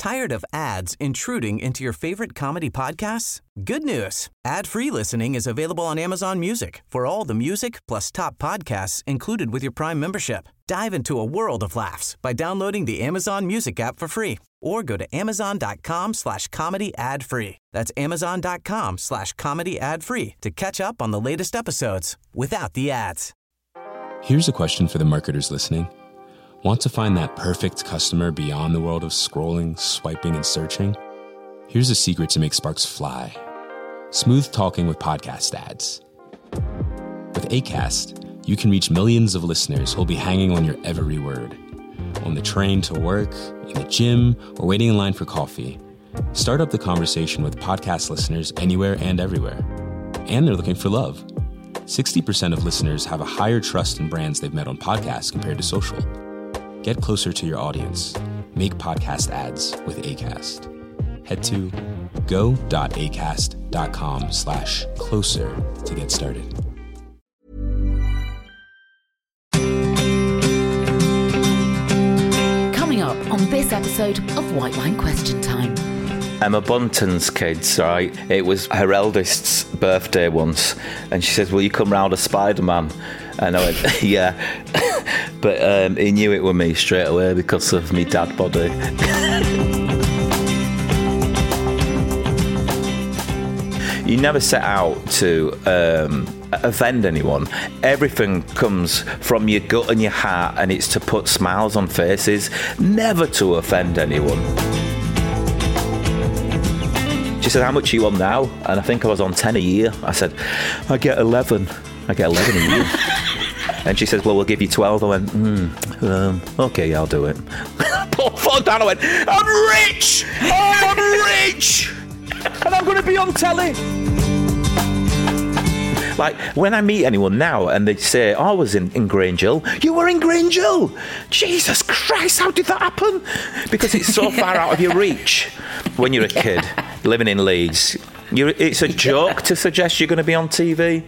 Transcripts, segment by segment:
Tired of ads intruding into your favorite comedy podcasts? Good news. Ad-free listening is available on Amazon Music for all the music plus top podcasts included with your Prime membership. Dive into a world of laughs by downloading the Amazon Music app for free or go to amazon.com/comedy ad-free. That's amazon.com/comedy ad-free to catch up on the latest episodes without the ads. Here's a question for the marketers listening. Want to find that perfect customer beyond the world of scrolling, swiping, and searching? Here's a secret to make sparks fly. Smooth talking with podcast ads. With Acast, you can reach millions of listeners who'll be hanging on your every word. On the train to work, in the gym, or waiting in line for coffee. Start up the conversation with podcast listeners anywhere and everywhere. And they're looking for love. 60% of listeners have a higher trust in brands they've met on podcasts compared to social. Get closer to your audience. Make podcast ads with Acast. Head to go.acast.com/closer to get started. Coming up on this episode of White Wine Question Time. Emma Bunton's kids, right? It was her eldest's birthday once, and she says, "Will you come round a Spider-Man?" And I went, "Yeah." But he knew it was me straight away because of me dad body. You never set out to offend anyone. Everything comes from your gut and your heart, and it's to put smiles on faces, never to offend anyone. She said, "How much are you on now?" And I think I was on 10 a year. I said, I get 11 a year. And she says, "Well, we'll give you 12. I went, okay, yeah, I'll do it. Put the phone down. I went, "I'm rich! I'm rich! And I'm going to be on telly." Like, when I meet anyone now and they say, "Oh, I was in Grange Hill." "You were in Grange Hill? Jesus Christ, how did that happen?" Because it's so far out of your reach when you're a kid living in Leeds. It's a joke to suggest you're going to be on TV.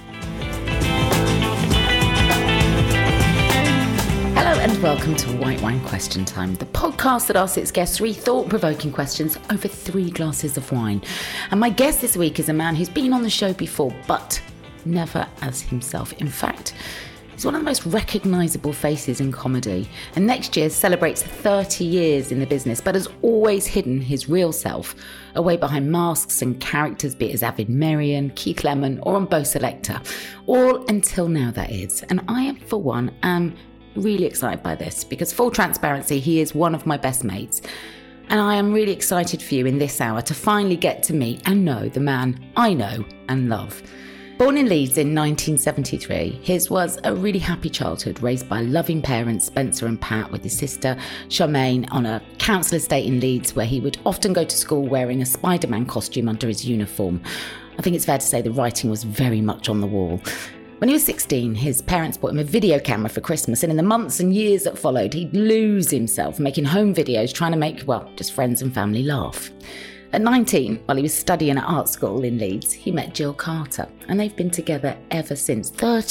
And welcome to White Wine Question Time, the podcast that asks its guests 3 thought-provoking questions over 3 glasses of wine. And my guest this week is a man who's been on the show before, but never as himself. In fact, he's one of the most recognisable faces in comedy, and next year celebrates 30 years in the business, but has always hidden his real self away behind masks and characters, be it as Avid Marian, Keith Lemon, or on Beau Selector. All until now, that is. And I, for one, am really excited by this because, full transparency, he is one of my best mates, and I am really excited for you in this hour to finally get to meet and know the man I know and love. Born in Leeds in 1973, his was a really happy childhood, raised by loving parents Spencer and Pat, with his sister Charmaine on a council estate in Leeds, where he would often go to school wearing a Spider-Man costume under his uniform. I think it's fair to say the writing was very much on the wall. When he was 16, his parents bought him a video camera for Christmas, and in the months and years that followed, he'd lose himself making home videos trying to make, well, just friends and family laugh. At 19, while he was studying at art school in Leeds, he met Jill Carter, and they've been together ever since,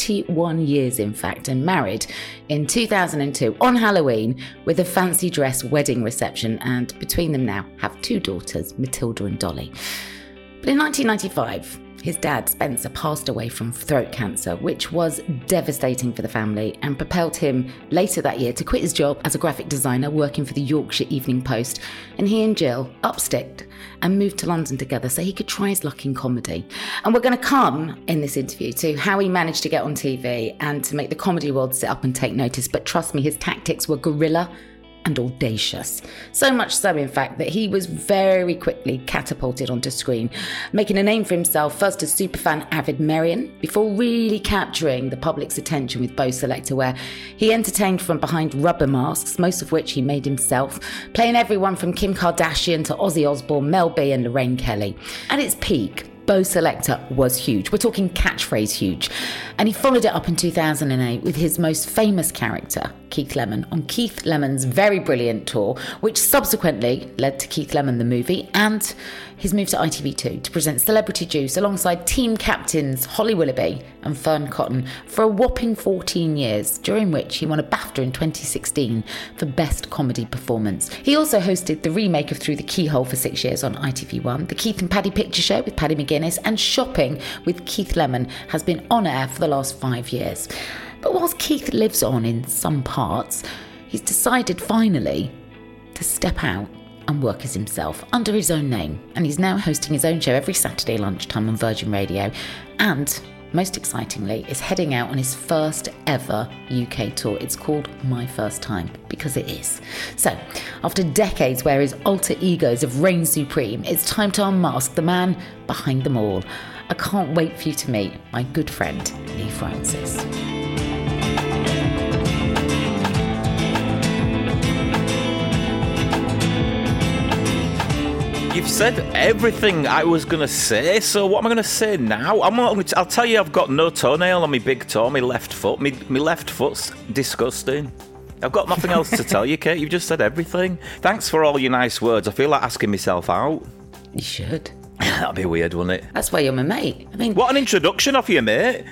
31 years in fact, and married in 2002 on Halloween with a fancy dress wedding reception, and between them now have 2 daughters, Matilda and Dolly. But in 1995, his dad, Spencer, passed away from throat cancer, which was devastating for the family and propelled him later that year to quit his job as a graphic designer working for the Yorkshire Evening Post. And he and Jill upsticked and moved to London together so he could try his luck in comedy. And we're going to come in this interview to how he managed to get on TV and to make the comedy world sit up and take notice. But trust me, his tactics were guerrilla and audacious. So much so, in fact, that he was very quickly catapulted onto screen, making a name for himself first as superfan Avid Marian, before really capturing the public's attention with Beau Selector, where he entertained from behind rubber masks, most of which he made himself, playing everyone from Kim Kardashian to Ozzy Osbourne, Mel B and Lorraine Kelly. At its peak, Beau Selector was huge. We're talking catchphrase huge. And he followed it up in 2008 with his most famous character, Keith Lemon on Keith Lemon's very brilliant tour, which subsequently led to Keith Lemon the movie and his move to ITV2 to present Celebrity Juice alongside team captains Holly Willoughby and Fern Cotton for a whopping 14 years, during which he won a BAFTA in 2016 for Best Comedy Performance. He also hosted the remake of Through the Keyhole for 6 years on ITV1, the Keith and Paddy Picture Show with Paddy McGuinness, and Shopping with Keith Lemon has been on air for the last 5 years. But whilst Keith lives on in some parts, he's decided finally to step out and work as himself under his own name, and he's now hosting his own show every Saturday lunchtime on Virgin Radio, and most excitingly is heading out on his first ever UK tour. It's called My First Time, because it is. So after decades where his alter egos have reigned supreme, it's time to unmask the man behind them all. I can't wait for you to meet my good friend Lee Francis. You've said everything I was going to say, so what am I going to say now? I'll tell you I've got no toenail on my big toe, my left foot. My left foot's disgusting. I've got nothing else to tell you, Kate. You've just said everything. Thanks for all your nice words. I feel like asking myself out. You should. That'd be weird, wouldn't it? That's why you're my mate. I mean, what an introduction off you, mate.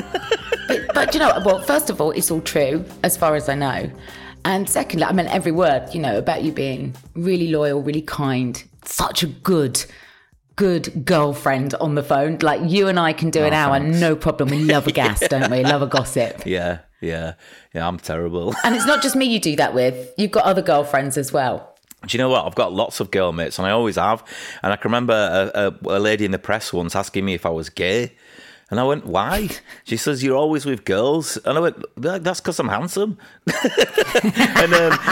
but you know, well, first of all, it's all true, as far as I know. And secondly, I mean, every word, you know, about you being really loyal, really kind, such a good girlfriend on the phone. Like, you and I can do an hour, no problem. We love a gas, don't we? Love a gossip. Yeah, I'm terrible. And it's not just me you do that with. You've got other girlfriends as well. Do you know what? I've got lots of girl mates, and I always have. And I can remember a lady in the press once asking me if I was gay. And I went, why? She says, you're always with girls. And I went, that's because I'm handsome. and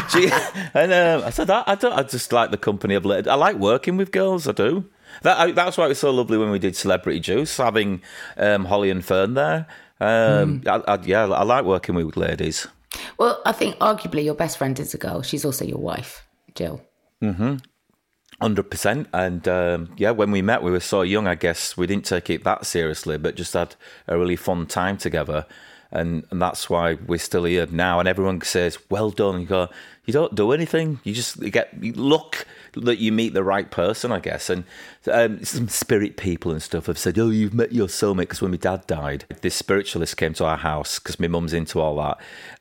I said, I just like the company of ladies. I like working with girls, I do. That's why it was so lovely when we did Celebrity Juice, having Holly and Fern there. I like working with ladies. Well, I think arguably your best friend is a girl. She's also your wife, Jill. Mm-hmm. 100%. And when we met, we were so young, I guess we didn't take it that seriously, but just had a really fun time together. And that's why we're still here now. And everyone says, well done. You go, you don't do anything. You look that you meet the right person, I guess. And some spirit people and stuff have said, oh, you've met your soulmate, because when my dad died, this spiritualist came to our house because my mum's into all that.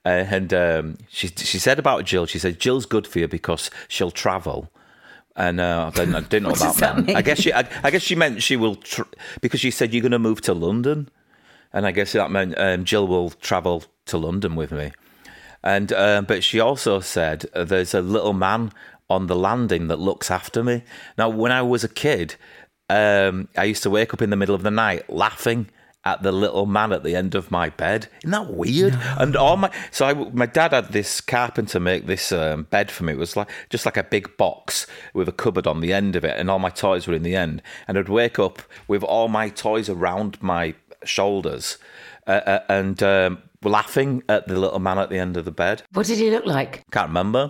She said about Jill, she said, Jill's good for you because she'll travel. And I didn't know about that. I guess she meant she will, because she said you're going to move to London, and I guess that meant Jill will travel to London with me. And but she also said there's a little man on the landing that looks after me. Now, when I was a kid, I used to wake up in the middle of the night laughing at the little man at the end of my bed. Isn't that weird? No. And my dad had this carpenter make this bed for me. It was just like a big box with a cupboard on the end of it, and all my toys were in the end. And I'd wake up with all my toys around my shoulders and laughing at the little man at the end of the bed. What did he look like? Can't remember.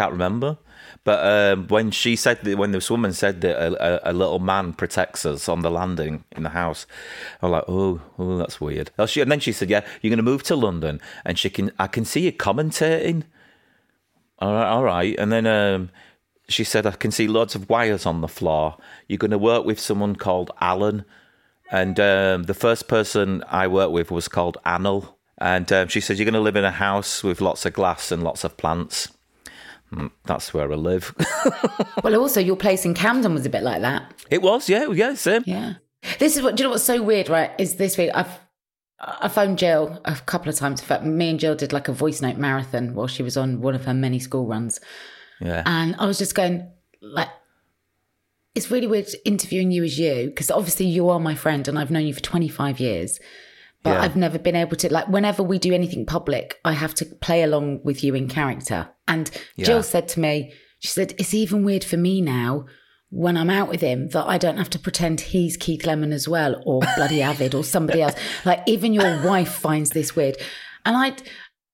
But when this woman said that a little man protects us on the landing in the house, I was like, oh, that's weird. And then she said, yeah, you're going to move to London, and I can see you commentating. All right. And then she said, I can see loads of wires on the floor. You're going to work with someone called Alan. And the first person I worked with was called Anil. And she said, you're going to live in a house with lots of glass and lots of plants. That's where I live. Well, also, your place in Camden was a bit like that. It was, yeah, same. Yeah. This is do you know what's so weird, right? Is this week I phoned Jill a couple of times. In fact, me and Jill did like a voice note marathon while she was on one of her many school runs. Yeah. And I was just going, like, it's really weird interviewing you as you, because obviously you are my friend and I've known you for 25 years. But I've never been able to, like, whenever we do anything public, I have to play along with you in character. And Jill said to me, she said, it's even weird for me now when I'm out with him that I don't have to pretend he's Keith Lemon as well, or bloody Avid or somebody else. Like, even your wife finds this weird. And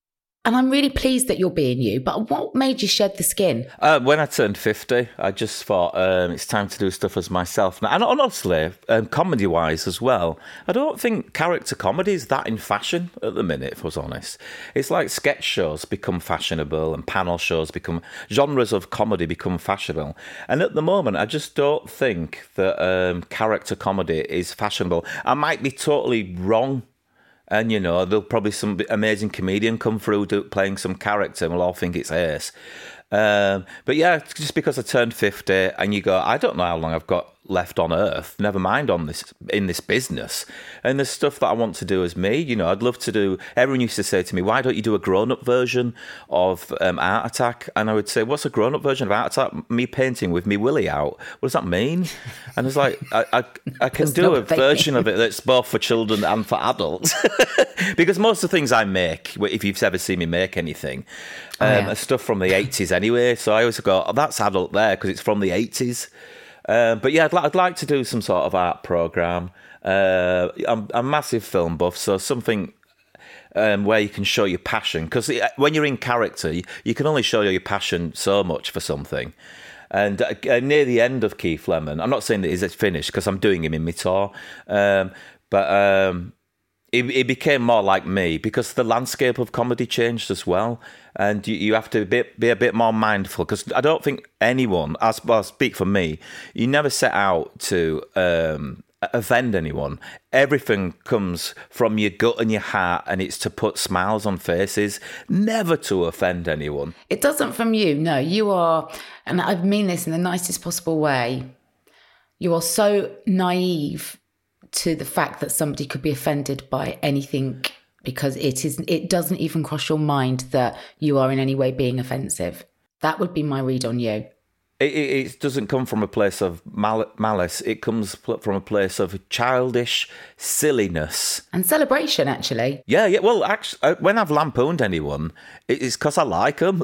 And I'm really pleased that you're being you, but what made you shed the skin? When I turned 50, I just thought it's time to do stuff as myself now. And honestly, comedy-wise as well, I don't think character comedy is that in fashion at the minute, if I was honest. It's like sketch shows become fashionable and panel shows become... Genres of comedy become fashionable. And at the moment, I just don't think that character comedy is fashionable. I might be totally wrong. And, you know, there'll probably some amazing comedian come through playing some character and we'll all think it's ace. But yeah, just because I turned 50 and you go, I don't know how long I've got left on earth, never mind in this business. And there's stuff that I want to do as me. You know, I'd love to do... Everyone used to say to me, why don't you do a grown-up version of Art Attack? And I would say, what's a grown-up version of Art Attack? Me painting with me willy out. What does that mean? And it's like, I can do a version of it that's both for children and for adults. Because most of the things I make, if you've ever seen me make anything, are stuff from the 80s anyway. So I always go, oh, that's adult there because it's from the 80s. But yeah, I'd like to do some sort of art programme. I'm a massive film buff, so something where you can show your passion. Because when you're in character, you can only show your passion so much for something. And near the end of Keith Lemon, I'm not saying that it's finished because I'm doing him in my tour, but it became more like me because the landscape of comedy changed as well. And you have to be a bit more mindful because I don't think anyone, I'll speak for me, you never set out to offend anyone. Everything comes from your gut and your heart and it's to put smiles on faces, never to offend anyone. It doesn't from you, no. You are, and I mean this in the nicest possible way, you are so naive to the fact that somebody could be offended by anything because it doesn't even cross your mind that you are in any way being offensive. That would be my read on you. It doesn't come from a place of malice. It comes from a place of childish silliness. And celebration, actually. Yeah. Well, actually, when I've lampooned anyone, it's because I like them.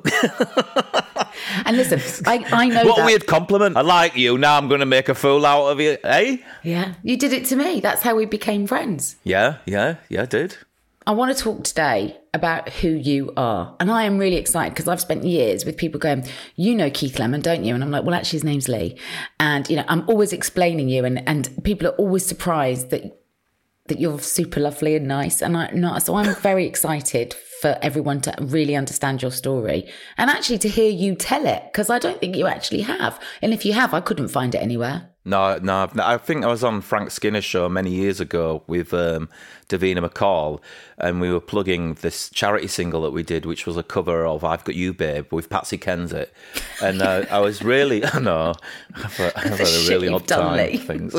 And listen, I know what that... a weird compliment. I like you, now I'm going to make a fool out of you, eh? Yeah, you did it to me. That's how we became friends. Yeah, I did. I want to talk today about who you are. And I am really excited because I've spent years with people going, you know Keith Lemon, don't you? And I'm like, well, actually, his name's Lee. And, you know, I'm always explaining you and people are always surprised that you're super lovely and nice. And so I'm very excited for everyone to really understand your story and actually to hear you tell it, because I don't think you actually have. And if you have, I couldn't find it anywhere. No, I think I was on Frank Skinner's show many years ago with Davina McCall, and we were plugging this charity single that we did, which was a cover of I've Got You, Babe, with Patsy Kensit. And I was really, I know, I've had a really odd time with things.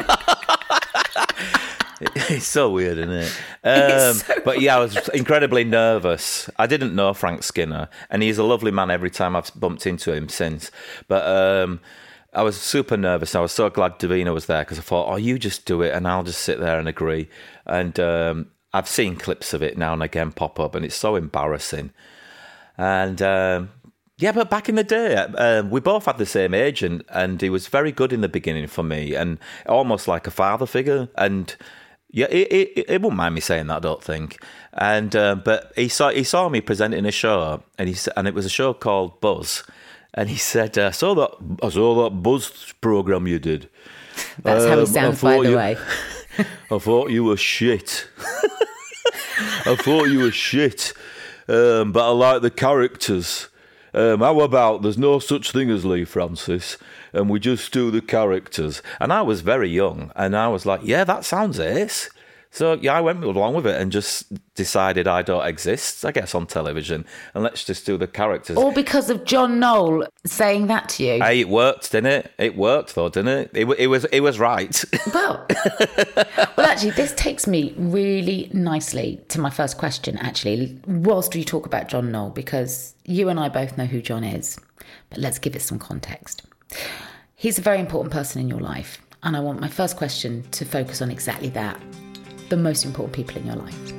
It's so weird, isn't it? But yeah, I was incredibly nervous. I didn't know Frank Skinner, and he's a lovely man every time I've bumped into him since. But I was super nervous. I was so glad Davina was there because I thought, oh, you just do it and I'll just sit there and agree. And I've seen clips of it now and again pop up, and it's so embarrassing. And yeah, but back in the day, we both had the same agent, and he was very good in the beginning for me, and almost like a father figure. And yeah, it wouldn't mind me saying that, I don't think. And but he saw me presenting a show, and it was a show called Buzz, and he said, I saw that Buzz program you did. That's how he sounds, by the way. I thought you were shit. I thought you were shit, but I like the characters. How about there's no such thing as Lee Francis, and we just do the characters? And I was very young, and I was like, yeah, that sounds ace. So yeah, I went along with it and just decided I don't exist, I guess, on television, and let's just do the characters. All because of John Knoll saying that to you. Hey, it worked, didn't it? It worked, though, didn't it? It was right. Well, actually, this takes me really nicely to my first question, actually, whilst we talk about John Knoll, because you and I both know who John is, but let's give it some context. He's a very important person in your life, and I want my first question to focus on exactly that. The most important people in your life.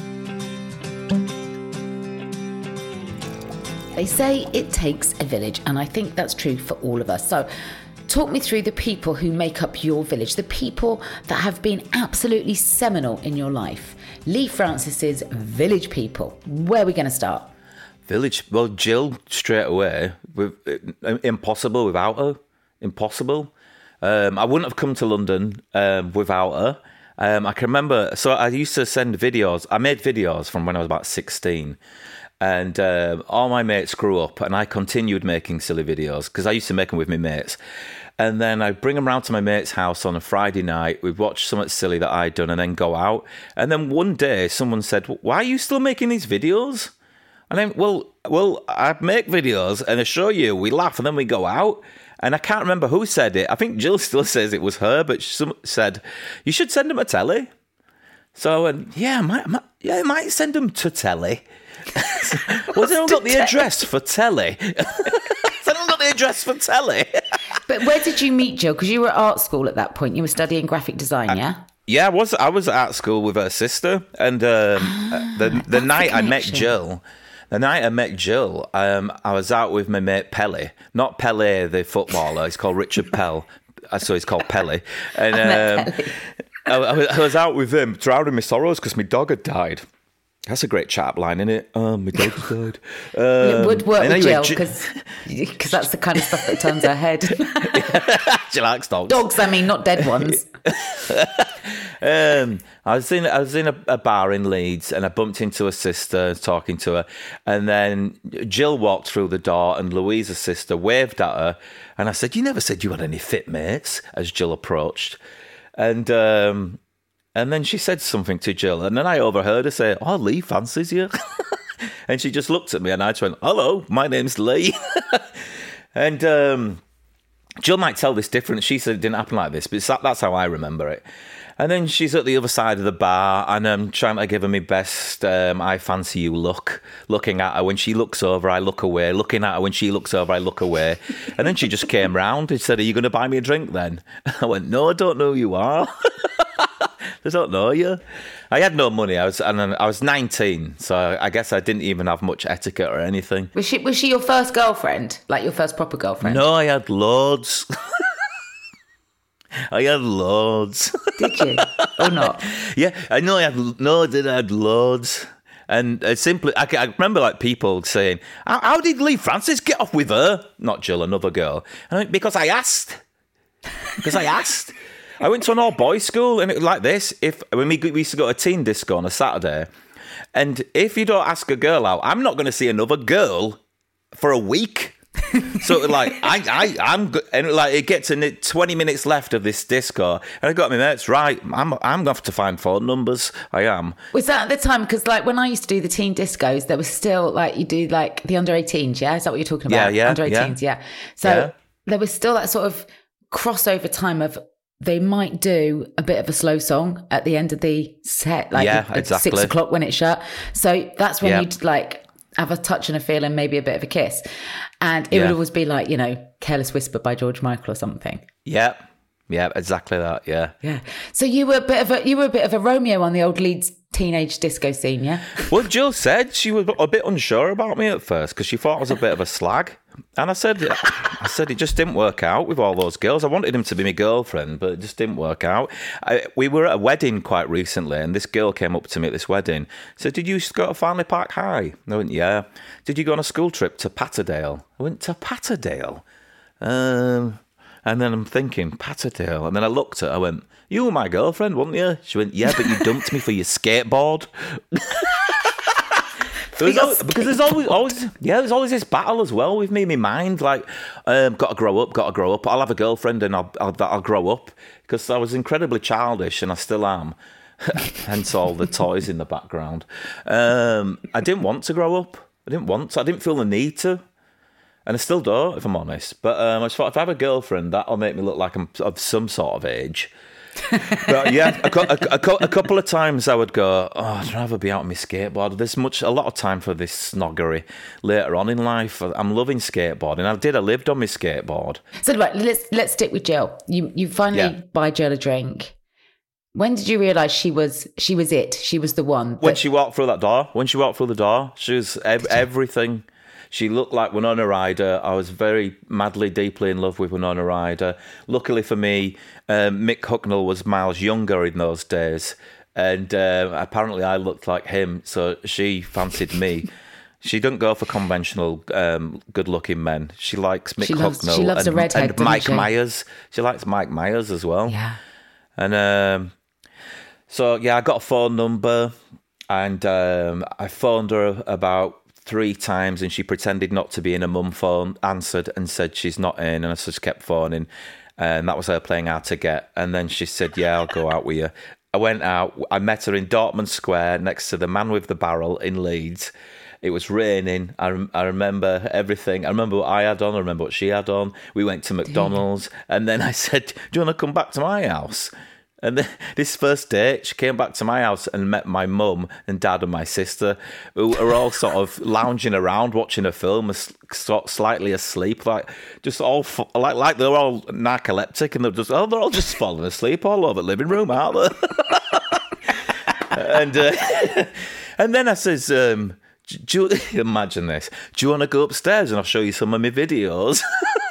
They say it takes a village, and I think that's true for all of us. So talk me through the people who make up your village, the people that have been absolutely seminal in your life. Lee Francis's village people. Where are we going to start? Village. Well, Jill straight away. Impossible without her. Impossible. I wouldn't have come to London without her. I can remember. So I used to send videos. I made videos from when I was about 16. And all my mates grew up, and I continued making silly videos because I used to make them with my mates. And then I'd bring them round to my mate's house on a Friday night. We'd watch something silly that I'd done and then go out. And then one day someone said, "Why are you still making these videos?" And then, well, I make videos and I show you, we laugh and then we go out. And I can't remember who said it. I think Jill still says it was her, but she said, "You should send them a telly." So I went, I might send them to telly. Well, they don't got the address for telly. They don't got the address for telly. But where did you meet Jill? Because you were at art school at that point. You were studying graphic design, yeah? Yeah, I was at school with her sister. And the night I met Jill... The night I met Jill, I was out with my mate Pelly. Not Pele, the footballer. He's called Richard Pell. So he's called Pelly. And I was out with him, drowning my sorrows because my dog had died. That's a great chat line, isn't it? My dog's died. It would work with Jill because that's the kind of stuff that turns her head. She likes dogs. Dogs, I mean, not dead ones. I was in a bar in Leeds and I bumped into her sister talking to her, and then Jill walked through the door and Louisa's sister waved at her, and I said, "You never said you had any fit mates," as Jill approached, and then she said something to Jill, and then I overheard her say, "Oh, Lee fancies you." And she just looked at me and I just went, "Hello, my name's Lee." And Jill might tell this different. She said it didn't happen like this, but that's how I remember it. And then she's at the other side of the bar and I'm trying to give her my best I fancy you look. Looking at her when she looks over, I look away. Looking at her when she looks over, I look away. And then she just came round and said, "Are you going to buy me a drink then?" I went, "No, I don't know who you are." I don't know you. I had no money. I was 19, so I guess I didn't even have much etiquette or anything. Was she your first girlfriend? Like your first proper girlfriend? No, I had loads. I had loads. Did you? Or not? Yeah, I know I had loads. And simply, I remember like people saying, how did Lee Francis get off with her? Not Jill, another girl. And I went, because I asked. I went to an all-boys school, and it was like this. When we used to go to a teen disco on a Saturday, and if you don't ask a girl out, I'm not going to see another girl for a week. So like I'm good, and like it gets in 20 minutes left of this disco, and I got my mates right. I'm going to have to find phone numbers. I am. Was that at the time? Because like when I used to do the teen discos, there was still like you do like the under 18s. Yeah, is that what you're talking about? Yeah, under 18s. Yeah. So there was still that sort of crossover time of. They might do a bit of a slow song at the end of the set, like at 6 o'clock when it's shut. So that's when you'd like have a touch and a feel and maybe a bit of a kiss. And it would always be like, you know, Careless Whisper by George Michael or something. Yeah, exactly that. Yeah. So you were a bit of a Romeo on the old Leeds teenage disco scene, yeah? Well, Jill said she was a bit unsure about me at first because she thought I was a bit of a slag. And I said it just didn't work out with all those girls. I wanted him to be my girlfriend, but it just didn't work out. We were at a wedding quite recently, and this girl came up to me at this wedding. Said, "Did you go to Farnley Park High?" I went, "Yeah." "Did you go on a school trip to Patterdale?" I went, "To Patterdale?" And then I'm thinking, Patterdale. And then I looked at her, I went, "You were my girlfriend, weren't you?" She went, "Yeah, but you dumped me for your skateboard." Because there's always this battle as well with me in my mind, like, got to grow up. I'll have a girlfriend and I'll grow up, because I was incredibly childish and I still am. Hence all the toys in the background. I didn't want to grow up. I didn't feel the need to. And I still don't, if I'm honest. But I just thought, if I have a girlfriend, that'll make me look like I'm of some sort of age. But yeah, a couple of times I would go, I'd rather be out on my skateboard. There's a lot of time for this snoggery later on in life. I'm loving skateboarding. I lived on my skateboard. So right, let's stick with Jill. You finally buy Jill a drink. When did you realise she was it? She was the one. When she walked through that door. She was everything. She looked like Winona Ryder. I was very madly, deeply in love with Winona Ryder. Luckily for me, Mick Hucknall was miles younger in those days. And apparently I looked like him, so she fancied me. She doesn't go for conventional good-looking men. She likes Mick Hucknall. She loves a redhead, and Mike she? Myers. She likes Mike Myers as well. Yeah. And so, I got a phone number, and I phoned her about 3 times, and she pretended not to be in. A mum phone, answered and said she's not in, and I just kept phoning, and that was her playing hard to get. And then she said, yeah, I'll go out with you. I went out. I met her in Dortmund Square next to the Man with the Barrel in Leeds. It was raining. I remember everything. I remember what I had on. I remember what she had on. We went to McDonald's, and then I said, do you want to come back to my house? And then this first date, she came back to my house and met my mum and dad and my sister, who are all sort of lounging around watching a film, slightly asleep, like just all like they're all narcoleptic, and they're all just falling asleep all over the living room, aren't they? And then I says, do you imagine this? Do you want to go upstairs and I'll show you some of my videos?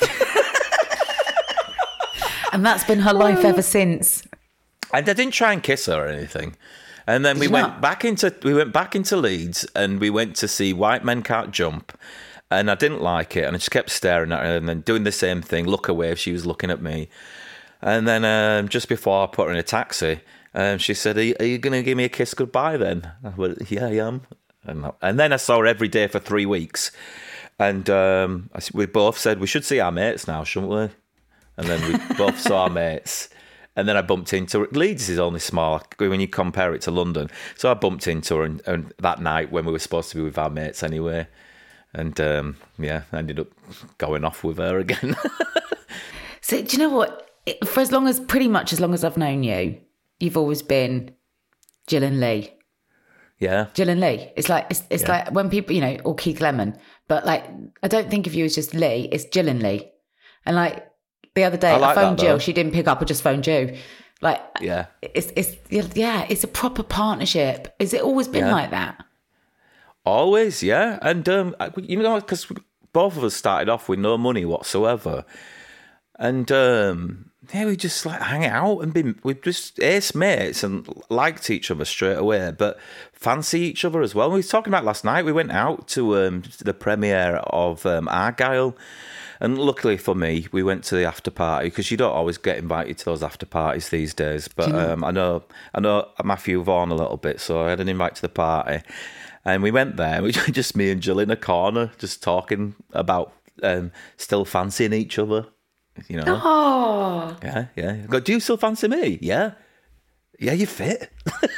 And that's been her life ever since. And I didn't try and kiss her or anything. And then we went back into Leeds, and we went to see White Men Can't Jump. And I didn't like it, and I just kept staring at her and then doing the same thing, look away if she was looking at me. And then just before I put her in a taxi, she said, are you going to give me a kiss goodbye then? I went, yeah, I am. And then I saw her every day for 3 weeks. And we both said, we should see our mates now, shouldn't we? And then we both saw our mates. And then I bumped into her. Leeds is only small when you compare it to London. So I bumped into her and that night when we were supposed to be with our mates anyway. And I ended up going off with her again. So do you know what? For pretty much as long as I've known you, you've always been Jill and Lee. Yeah. Jill and Lee. It's like like when people, or Keith Lemon, but like I don't think of you as just Lee, it's Jill and Lee. And like the other day I phoned Jill, she didn't pick up, I just phoned you. Like it's a proper partnership. Has it always been like that? Always, yeah. And because both of us started off with no money whatsoever. And we just like hang out and we just ace mates and liked each other straight away, but fancy each other as well. We were talking about last night. We went out to the premiere of Argyle, and luckily for me, we went to the after party because you don't always get invited to those after parties these days. But I know Matthew Vaughan a little bit, so I had an invite to the party, and we went there. We just me and Jill in a corner, just talking about still fancying each other. Oh. Yeah. Do you still fancy me? Yeah. Yeah, you fit.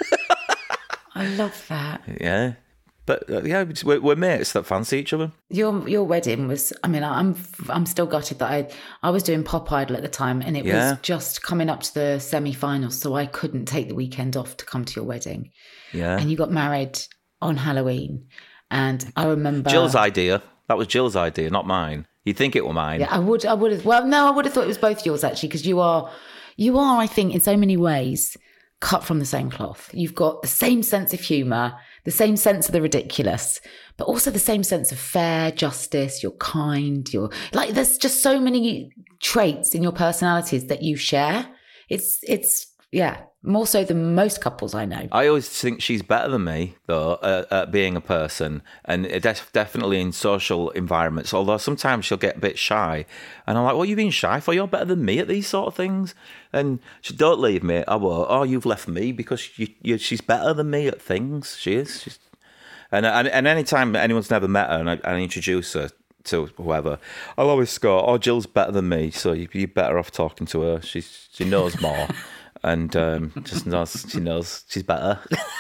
I love that. Yeah. But we're mates that fancy each other. Your wedding was, I'm still gutted that I was doing Pop Idol at the time, and it was just coming up to the semi-finals, so I couldn't take the weekend off to come to your wedding. Yeah. And you got married on Halloween, and I remember... Jill's idea. That was Jill's idea, not mine. You'd think it were mine. Yeah, I would have. Well, no, I would have thought it was both yours actually, because you are, I think, in so many ways, cut from the same cloth. You've got the same sense of humour, the same sense of the ridiculous, but also the same sense of fair, justice. You're kind. You're like, there's just so many traits in your personalities that you share. It's more so than most couples I know. I always think she's better than me, though, at being a person, and definitely in social environments, although sometimes she'll get a bit shy. And I'm like, what are you being shy for? You're better than me at these sort of things. And she, don't leave me. I will. Oh, you've left me because she's better than me at things. She is. And anytime anyone's never met her and I introduce her to whoever, I'll always go, oh, Jill's better than me, so you're better off talking to her. She knows more. And just knows, she knows she's better.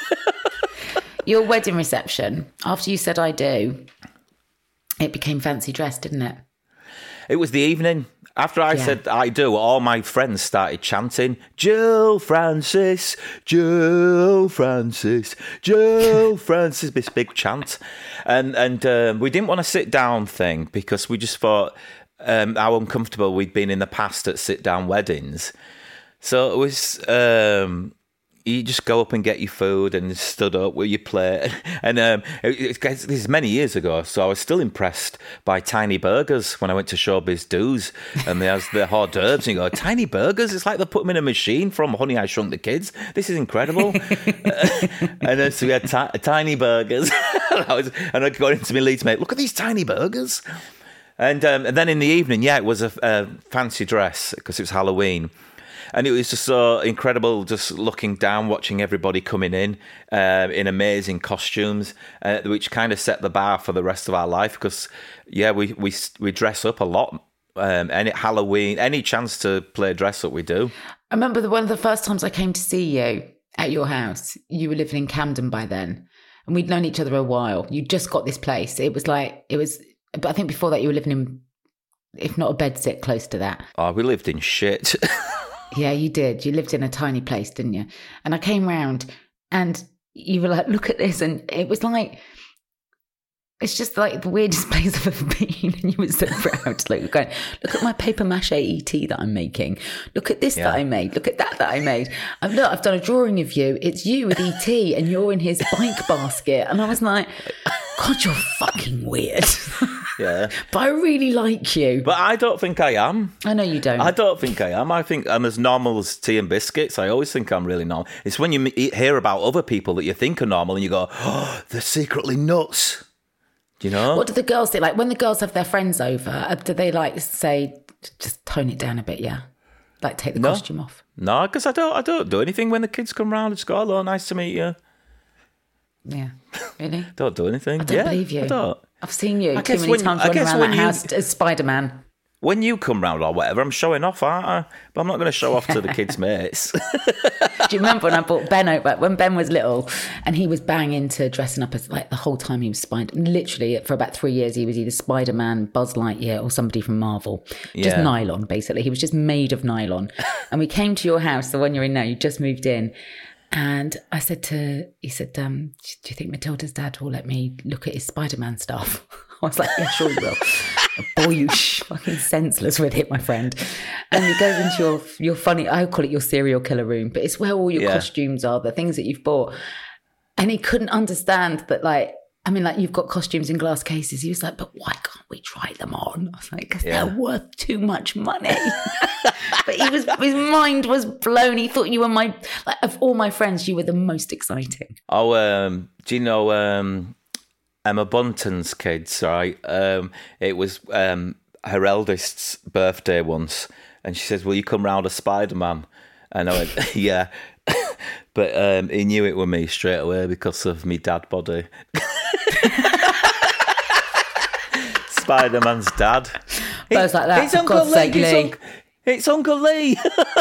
Your wedding reception, after you said I do, it became fancy dress, didn't it? It was the evening. After I said I do, all my friends started chanting, Jill Francis, Jill Francis, Jill Francis, this big chant. And we didn't want a sit-down thing because we just thought how uncomfortable we'd been in the past at sit-down weddings. So it was, you just go up and get your food and stood up with your plate. And this is many years ago, so I was still impressed by tiny burgers when I went to Showbiz Do's, and they have the hors d'oeuvres, and you go, tiny burgers? It's like they put them in a machine from Honey, I Shrunk the Kids. This is incredible. And then so we had tiny burgers. And I got into my lead mate, look at these tiny burgers. And then in the evening, it was a fancy dress because it was Halloween. And it was just so incredible just looking down, watching everybody coming in amazing costumes, which kind of set the bar for the rest of our life because, we dress up a lot. Any Halloween, any chance to play dress up, we do. I remember one of the first times I came to see you at your house, you were living in Camden by then, and we'd known each other a while. You just got this place. But I think before that you were living in, if not a bedsit, close to that. Oh, we lived in shit. Yeah, you did. You lived in a tiny place, didn't you? And I came round and you were like, look at this. And it was like, it's just like the weirdest place I've ever been. And you were so proud. Like, going, look at my paper mache ET that I'm making. Look at this that I made. Look at that I made. I've done a drawing of you. It's you with ET and you're in his bike basket. And I was like, God, you're fucking weird. Yeah. But I really like you. But I don't think I am. I know you don't. I don't think I am. I think I'm as normal as tea and biscuits. I always think I'm really normal. It's when you hear about other people that you think are normal and you go, oh, they're secretly nuts. Do you know? What do the girls do? Like when the girls have their friends over, do they like say, just tone it down a bit, yeah? Like take the costume off? No, because I don't do anything when the kids come round. I just go, hello, nice to meet you. Yeah, really? Don't do anything. I don't believe you. I don't. I've seen you too many times running around that house as Spider-Man. When you come round or whatever, I'm showing off, aren't I? But I'm not going to show off to the kids' mates. Do you remember when I brought Ben over, when Ben was little and he was banging into dressing up as, like, the whole time he was literally for about 3 years, he was either Spider-Man, Buzz Lightyear or somebody from Marvel. Just nylon, basically. He was just made of nylon. And we came to your house, the one you're in now, you just moved in. And he said, do you think Matilda's dad will let me look at his Spider-Man stuff? I was like, yeah, sure you will. Boy, you fucking senseless with it, my friend. And he goes into your funny, I call it your serial killer room, but it's where all your costumes are, the things that you've bought. And he couldn't understand that, like, I mean, like, you've got costumes in glass cases. He was like, but why can't we try them on? I was like, because they're worth too much money. But his mind was blown. He thought you were of all my friends, you were the most exciting. Oh, do you know Emma Bunton's kids, right? It was her eldest's birthday once. And she says, will you come round as Spider-Man? And I went, yeah. But he knew it was me straight away because of me dad body. Spider-Man's dad. But I was like that, it's Uncle Lee. It's Uncle Lee.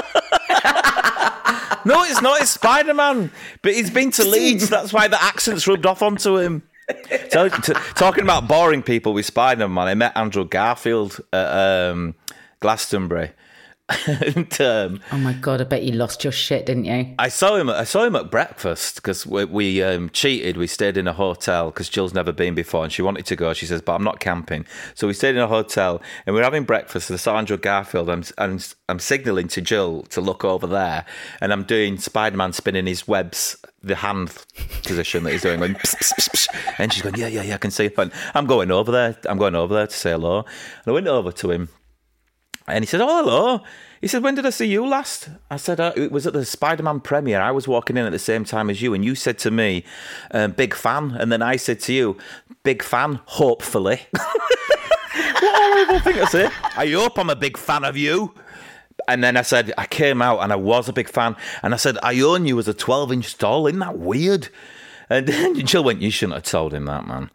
No, it's not. It's Spider-Man. But he's been to Leeds. That's why the accent's rubbed off onto him. So, talking about boring people with Spider-Man, I met Andrew Garfield at Glastonbury. And, oh my God, I bet you lost your shit, didn't you? I saw him at breakfast because we cheated. We stayed in a hotel because Jill's never been before and she wanted to go. She says, but I'm not camping. So we stayed in a hotel and we were having breakfast and I saw Andrew Garfield. I'm signalling to Jill to look over there and I'm doing Spider-Man spinning his webs, the hand position that he's doing, going, pss, pss, pss, pss. And she's going, yeah, I can see it. And I'm going over there to say hello. And I went over to him. And he said, oh, hello. He said, when did I see you last? I said, it was at the Spider-Man premiere. I was walking in at the same time as you. And you said to me, big fan. And then I said to you, big fan, hopefully. What a horrible thing to say. I hope I'm a big fan of you. And then I said, I came out and I was a big fan. And I said, I own you as a 12-inch doll. Isn't that weird? And then Jill went, you shouldn't have told him that, man.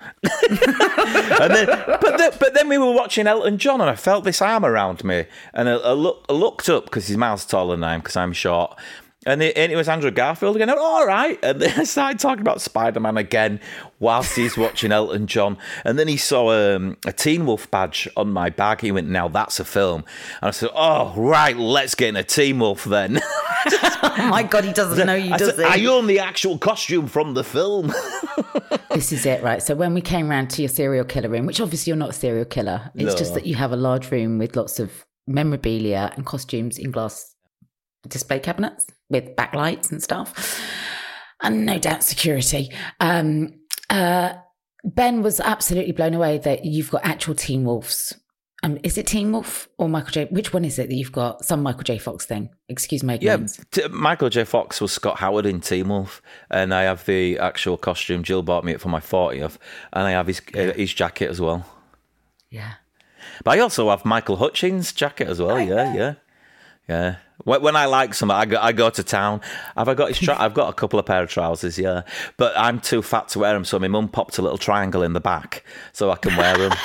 But then we were watching Elton John and I felt this arm around me. And I looked up because he's miles taller than I am because I'm short. And it was Andrew Garfield again. Oh, all right. And then I started talking about Spider-Man again whilst he's watching Elton John. And then he saw a Teen Wolf badge on my bag. He went, now that's a film. And I said, oh, right, let's get in a Teen Wolf then. Oh, my God, he doesn't know you, does he? I own the actual costume from the film. This is it, right? So when we came round to your serial killer room, which obviously you're not a serial killer, it's just that you have a large room with lots of memorabilia and costumes in glass display cabinets with backlights and stuff, and no doubt security. Ben was absolutely blown away that you've got actual Teen Wolves. Is it Teen Wolf or Michael J? Which one is it that you've got? Some Michael J. Fox thing. Excuse my ignorance. Yeah, Michael J. Fox was Scott Howard in Teen Wolf, and I have the actual costume. Jill bought me it for my 40th, and I have his jacket as well. Yeah. But I also have Michael Hutchins' jacket as well. Yeah. When I like something, I go to town. Have I got his? I've got a couple of pair of trousers, yeah. But I'm too fat to wear them, so my mum popped a little triangle in the back so I can wear them.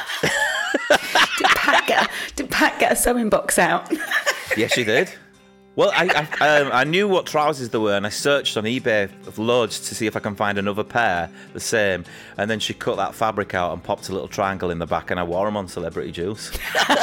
Did Pat get a sewing box out? Yes, she did. Well, I knew what trousers there were, and I searched on eBay of loads to see if I can find another pair the same. And then she cut that fabric out and popped a little triangle in the back, and I wore them on Celebrity Juice.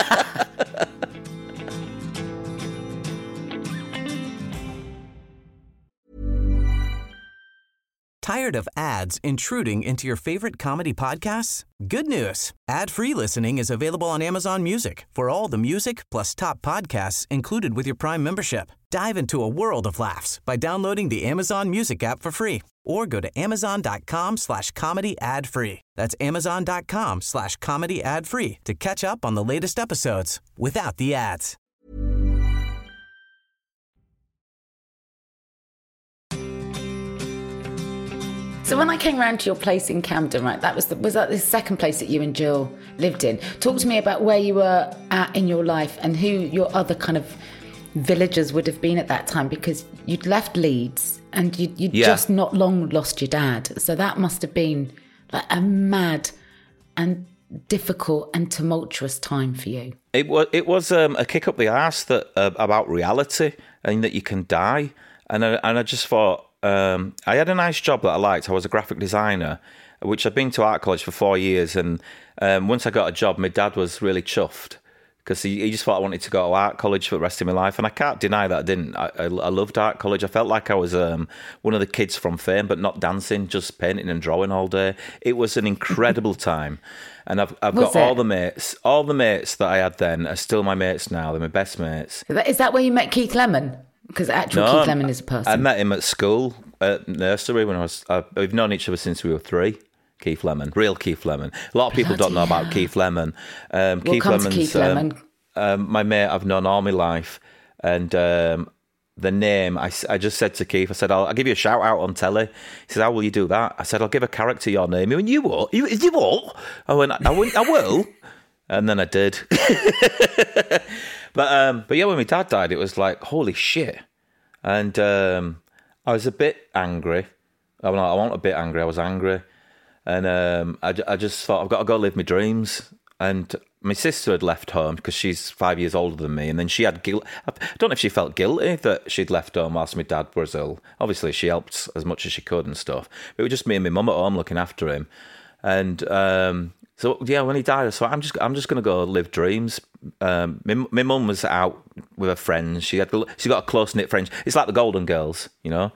Tired of ads intruding into your favorite comedy podcasts? Good news. Ad-free listening is available on Amazon Music for all the music plus top podcasts included with your Prime membership. Dive into a world of laughs by downloading the Amazon Music app for free or go to amazon.com/comedy ad-free. That's amazon.com/comedy ad-free to catch up on the latest episodes without the ads. So when I came round to your place in Camden, right, was that the second place that you and Jill lived in? Talk to me about where you were at in your life and who your other kind of villagers would have been at that time, because you'd left Leeds and you'd just not long lost your dad. So that must have been like a mad and difficult and tumultuous time for you. It was a kick up the arse that about reality and that you can die. And I just thought, I had a nice job that I liked. I was a graphic designer, which I'd been to art college for 4 years. And once I got a job, my dad was really chuffed because he just thought I wanted to go to art college for the rest of my life. And I can't deny that I didn't. I loved art college. I felt like I was one of the kids from Fame, but not dancing, just painting and drawing all day. It was an incredible time. And I've got all the mates that I had then are still my mates now. They're my best mates. Is that where you met Keith Lemon? Because Keith Lemon is a person. I met him at school, at nursery, when we've known each other since we were 3. Keith Lemon, real Keith Lemon. A lot of people don't know about Keith Lemon. Keith Lemon's my mate I've known all my life. And the name, I just said to Keith, I said, I'll give you a shout out on telly. He said, how will you do that? I said, I'll give a character your name. He went, you what? You what? I went, I will. And then I did. But yeah, when my dad died, it was like, holy shit. And I was a bit angry. I wasn't a bit angry, I was angry. And I just thought, I've got to go live my dreams. And my sister had left home because she's 5 years older than me. And then she had guilt. I don't know if she felt guilty that she'd left home whilst my dad was ill. Obviously, she helped as much as she could and stuff. But it was just me and my mum at home looking after him. And so, yeah, when he died, I thought, I'm just going to go live dreams. My mum was out with her friends. She got a close-knit friend. It's like the Golden Girls, you know.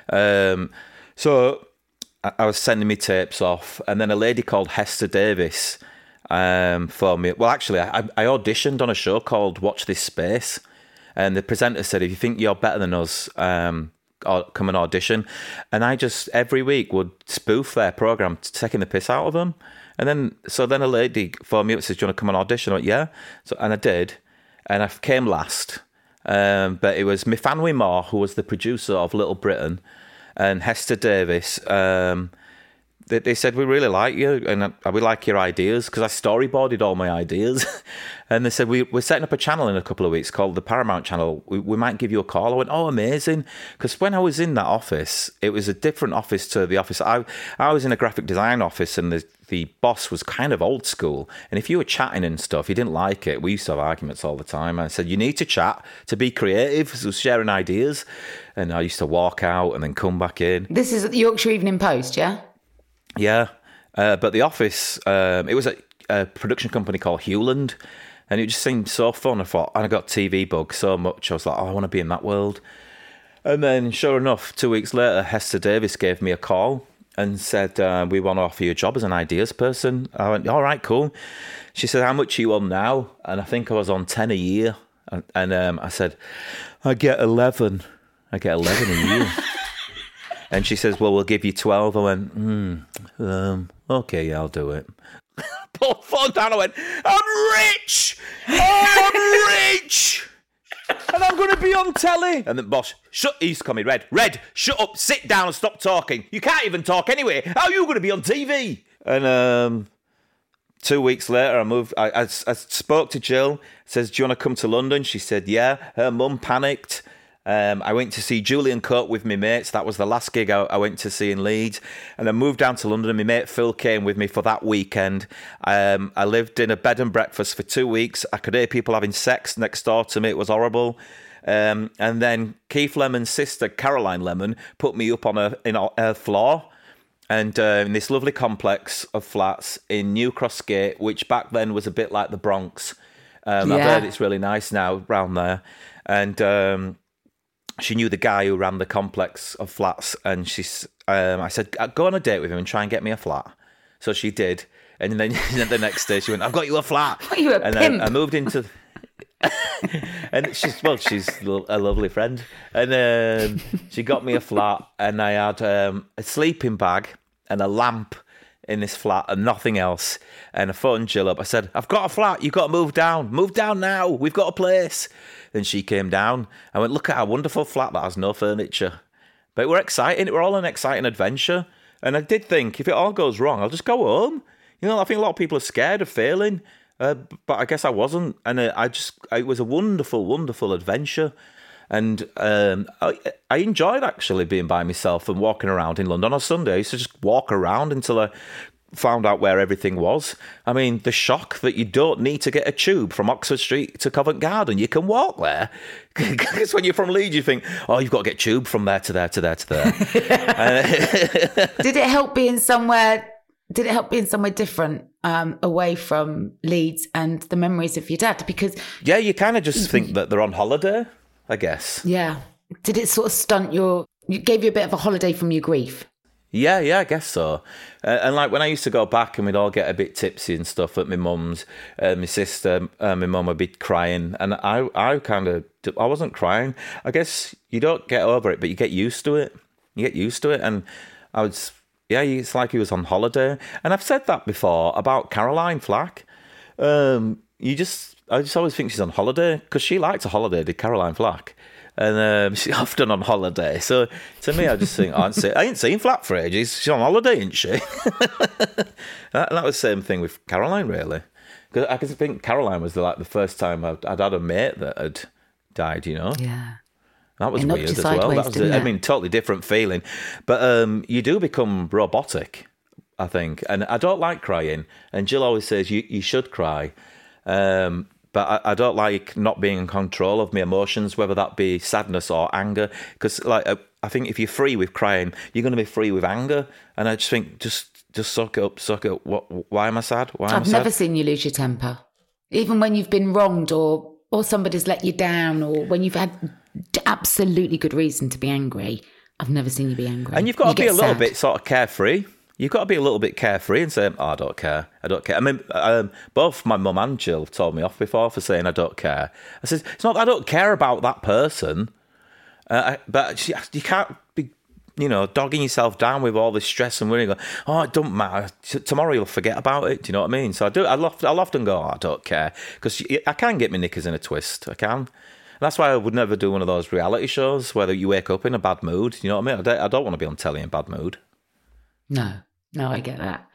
So I was sending me tapes off, and then a lady called Hester Davis for me. Well, actually, I auditioned on a show called Watch This Space, and the presenter said, if you think you're better than us, come and audition. And I just every week would spoof their program, taking the piss out of them. And then a lady phoned me up and said, do you want to come and audition? I went, yeah. And I did. And I came last. But it was Mifanwy Moore, who was the producer of Little Britain, and Hester Davis. They said, we really like you and we like your ideas, because I storyboarded all my ideas. And they said, we're setting up a channel in a couple of weeks called the Paramount Channel. We might give you a call. I went, oh, amazing. Because when I was in that office, it was a different office to the office. I was in a graphic design office, and the boss was kind of old school. And if you were chatting and stuff, he didn't like it. We used to have arguments all the time. I said, you need to chat to be creative, so sharing ideas. And I used to walk out and then come back in. This is at the Yorkshire Evening Post, yeah? Yeah, but the office, it was a production company called Hewland, and it just seemed so fun. And I got TV bug so much. I was like, oh, I want to be in that world. And then, sure enough, 2 weeks later, Hester Davis gave me a call and said, we want to offer you a job as an ideas person. I went, all right, cool. She said, how much are you on now? And I think I was on 10 a year. And I said, I get 11 a year. And she says, well, we'll give you 12. I went, okay, yeah, I'll do it. Pulled the phone down. I went, I'm rich. Oh, I'm rich. And I'm going to be on telly. And then boss, he's coming, Red, shut up, sit down and stop talking. You can't even talk anyway. How are you going to be on TV? And 2 weeks later, I moved. I spoke to Jill, says, do you want to come to London? She said, yeah. Her mum panicked. I went to see Julian Court with my mates. That was the last gig I went to see in Leeds. And I moved down to London and my mate Phil came with me for that weekend. I lived in a bed and breakfast for 2 weeks. I could hear people having sex next door to me. It was horrible. And then Keith Lemon's sister, Caroline Lemon, put me up on her floor. And in this lovely complex of flats in New Cross Gate, which back then was a bit like the Bronx. I've heard it's really nice now around there. And she knew the guy who ran the complex of flats, and I said, go on a date with him and try and get me a flat. So she did. And then the next day she went, I've got you a flat. Are you a and pimp? I moved into... and she's a lovely friend. And she got me a flat, and I had a sleeping bag and a lamp in this flat and nothing else. And I phoned Jill up. I said, I've got a flat. You've got to move down. Move down now. We've got a place. Then she came down. I went, look at our wonderful flat that has no furniture. But we're exciting. We're all an exciting adventure. And I did think, if it all goes wrong, I'll just go home. You know, I think a lot of people are scared of failing. But I guess I wasn't. And it was a wonderful, wonderful adventure. And I enjoyed actually being by myself and walking around in London on Sunday. I used to just walk around until I found out where everything was. I mean, the shock that you don't need to get a tube from Oxford Street to Covent Garden. You can walk there. Because when you're from Leeds, you think, oh, you've got to get tube from there to there to there to there. Did it help being somewhere different away from Leeds and the memories of your dad? Because yeah, you kind of just think that they're on holiday, I guess. Yeah. Did it sort of stunt you gave you a bit of a holiday from your grief? Yeah, I guess so. And like when I used to go back and we'd all get a bit tipsy and stuff at my mum's, my sister, my mum would be crying. And I wasn't crying. I guess you don't get over it, but you get used to it. And it's like he was on holiday. And I've said that before about Caroline Flack. I just always think she's on holiday because she liked a holiday, did Caroline Flack. And she's often on holiday. So to me, I just think, I ain't seen Flack for ages. She's on holiday, ain't she? that was the same thing with Caroline, really. Because I think Caroline was the first time I'd had a mate that had died, you know? Yeah. That was weird as well. That was totally different feeling. But you do become robotic, I think. And I don't like crying. And Jill always says, you should cry. But I don't like not being in control of my emotions, whether that be sadness or anger. Because I think if you're free with crying, you're going to be free with anger. And I just think, just suck it up. Why am I sad? I've never seen you lose your temper. Even when you've been wronged or somebody's let you down or when you've had absolutely good reason to be angry, I've never seen you be angry. And you've got to be a little bit sort of carefree. You've got to be a little bit carefree and say, I don't care. I mean, both my mum and Jill told me off before for saying I don't care. I said, it's not that I don't care about that person, but you can't be, dogging yourself down with all this stress and worrying. It don't matter. Tomorrow you'll forget about it. Do you know what I mean? So I'll often go, I don't care. Because I can get my knickers in a twist. I can. That's why I would never do one of those reality shows where you wake up in a bad mood. You know what I mean? I don't want to be on telly in bad mood. No, I get that.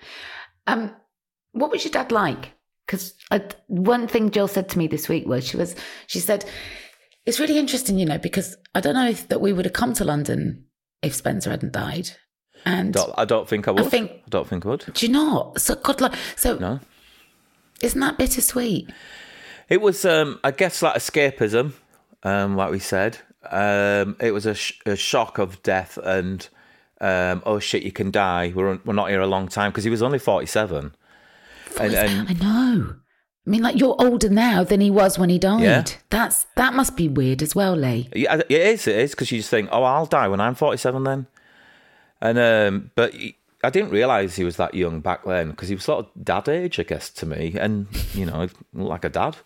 What was your dad like? Because one thing Jill said to me this week was, she said, it's really interesting, because I don't know that we would have come to London if Spencer hadn't died. And I don't think I would. I don't think I would. Do you not? No. Isn't that bittersweet? It was, I guess, like escapism, like we said. It was a shock of death and... oh shit, you can die. We're not here a long time because he was only 47. And I know. I mean, like, you're older now than he was when he died. Yeah. That must be weird as well, Lee. Yeah, it is because you just think, oh, I'll die when I'm 47 then. And but I didn't realise he was that young back then because he was sort of dad age, I guess, to me, and like a dad.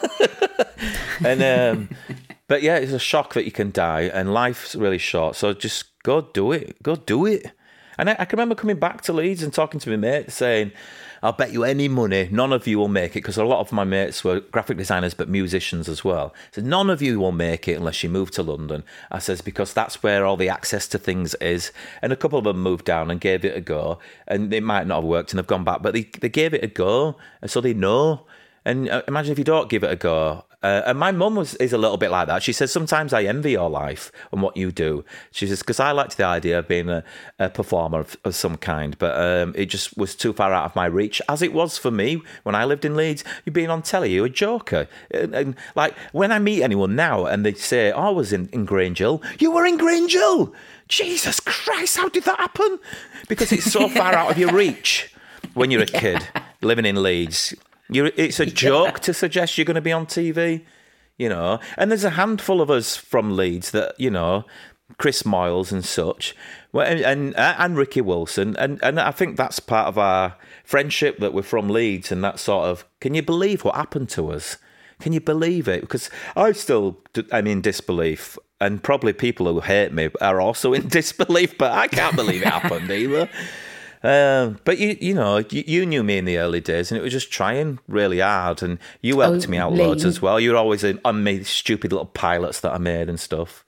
And but yeah, it's a shock that you can die, and life's really short. So just go do it. And I can remember coming back to Leeds and talking to my mate saying, I'll bet you any money none of you will make it, because a lot of my mates were graphic designers but musicians as well. So none of you will make it unless you move to London. I says, because that's where all the access to things is. And a couple of them moved down and gave it a go, and it might not have worked and they've gone back, but they gave it a go, and so they know. And imagine if you don't give it a go. And my mum is a little bit like that. She says, sometimes I envy your life and what you do. She says, because I liked the idea of being a performer of some kind, but it just was too far out of my reach, as it was for me when I lived in Leeds. You've been on telly, you're a joker. And like, when I meet anyone now and they say, oh, I was in Grange Hill, you were in Grange Hill! Jesus Christ, how did that happen? Because it's so far out of your reach when you're a kid living in Leeds. It's a joke to suggest you're going to be on TV, And there's a handful of us from Leeds that, Chris Moyles and such, and Ricky Wilson, and I think that's part of our friendship, that we're from Leeds, and that sort of, can you believe what happened to us? Can you believe it? Because I'm in disbelief, and probably people who hate me are also in disbelief, but I can't believe it happened either. But you knew me in the early days, and it was just trying really hard, and you helped me out loads as well. You were always on me stupid little pilots that I made and stuff,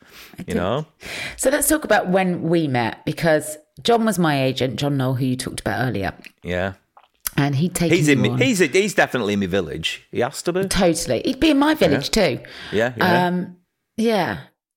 So let's talk about when we met, because John was my agent, John Knoll, who you talked about earlier. Yeah. And he'd taken you on. He's definitely in my village. He has to be. Totally. He'd be in my village too. Yeah. Yeah.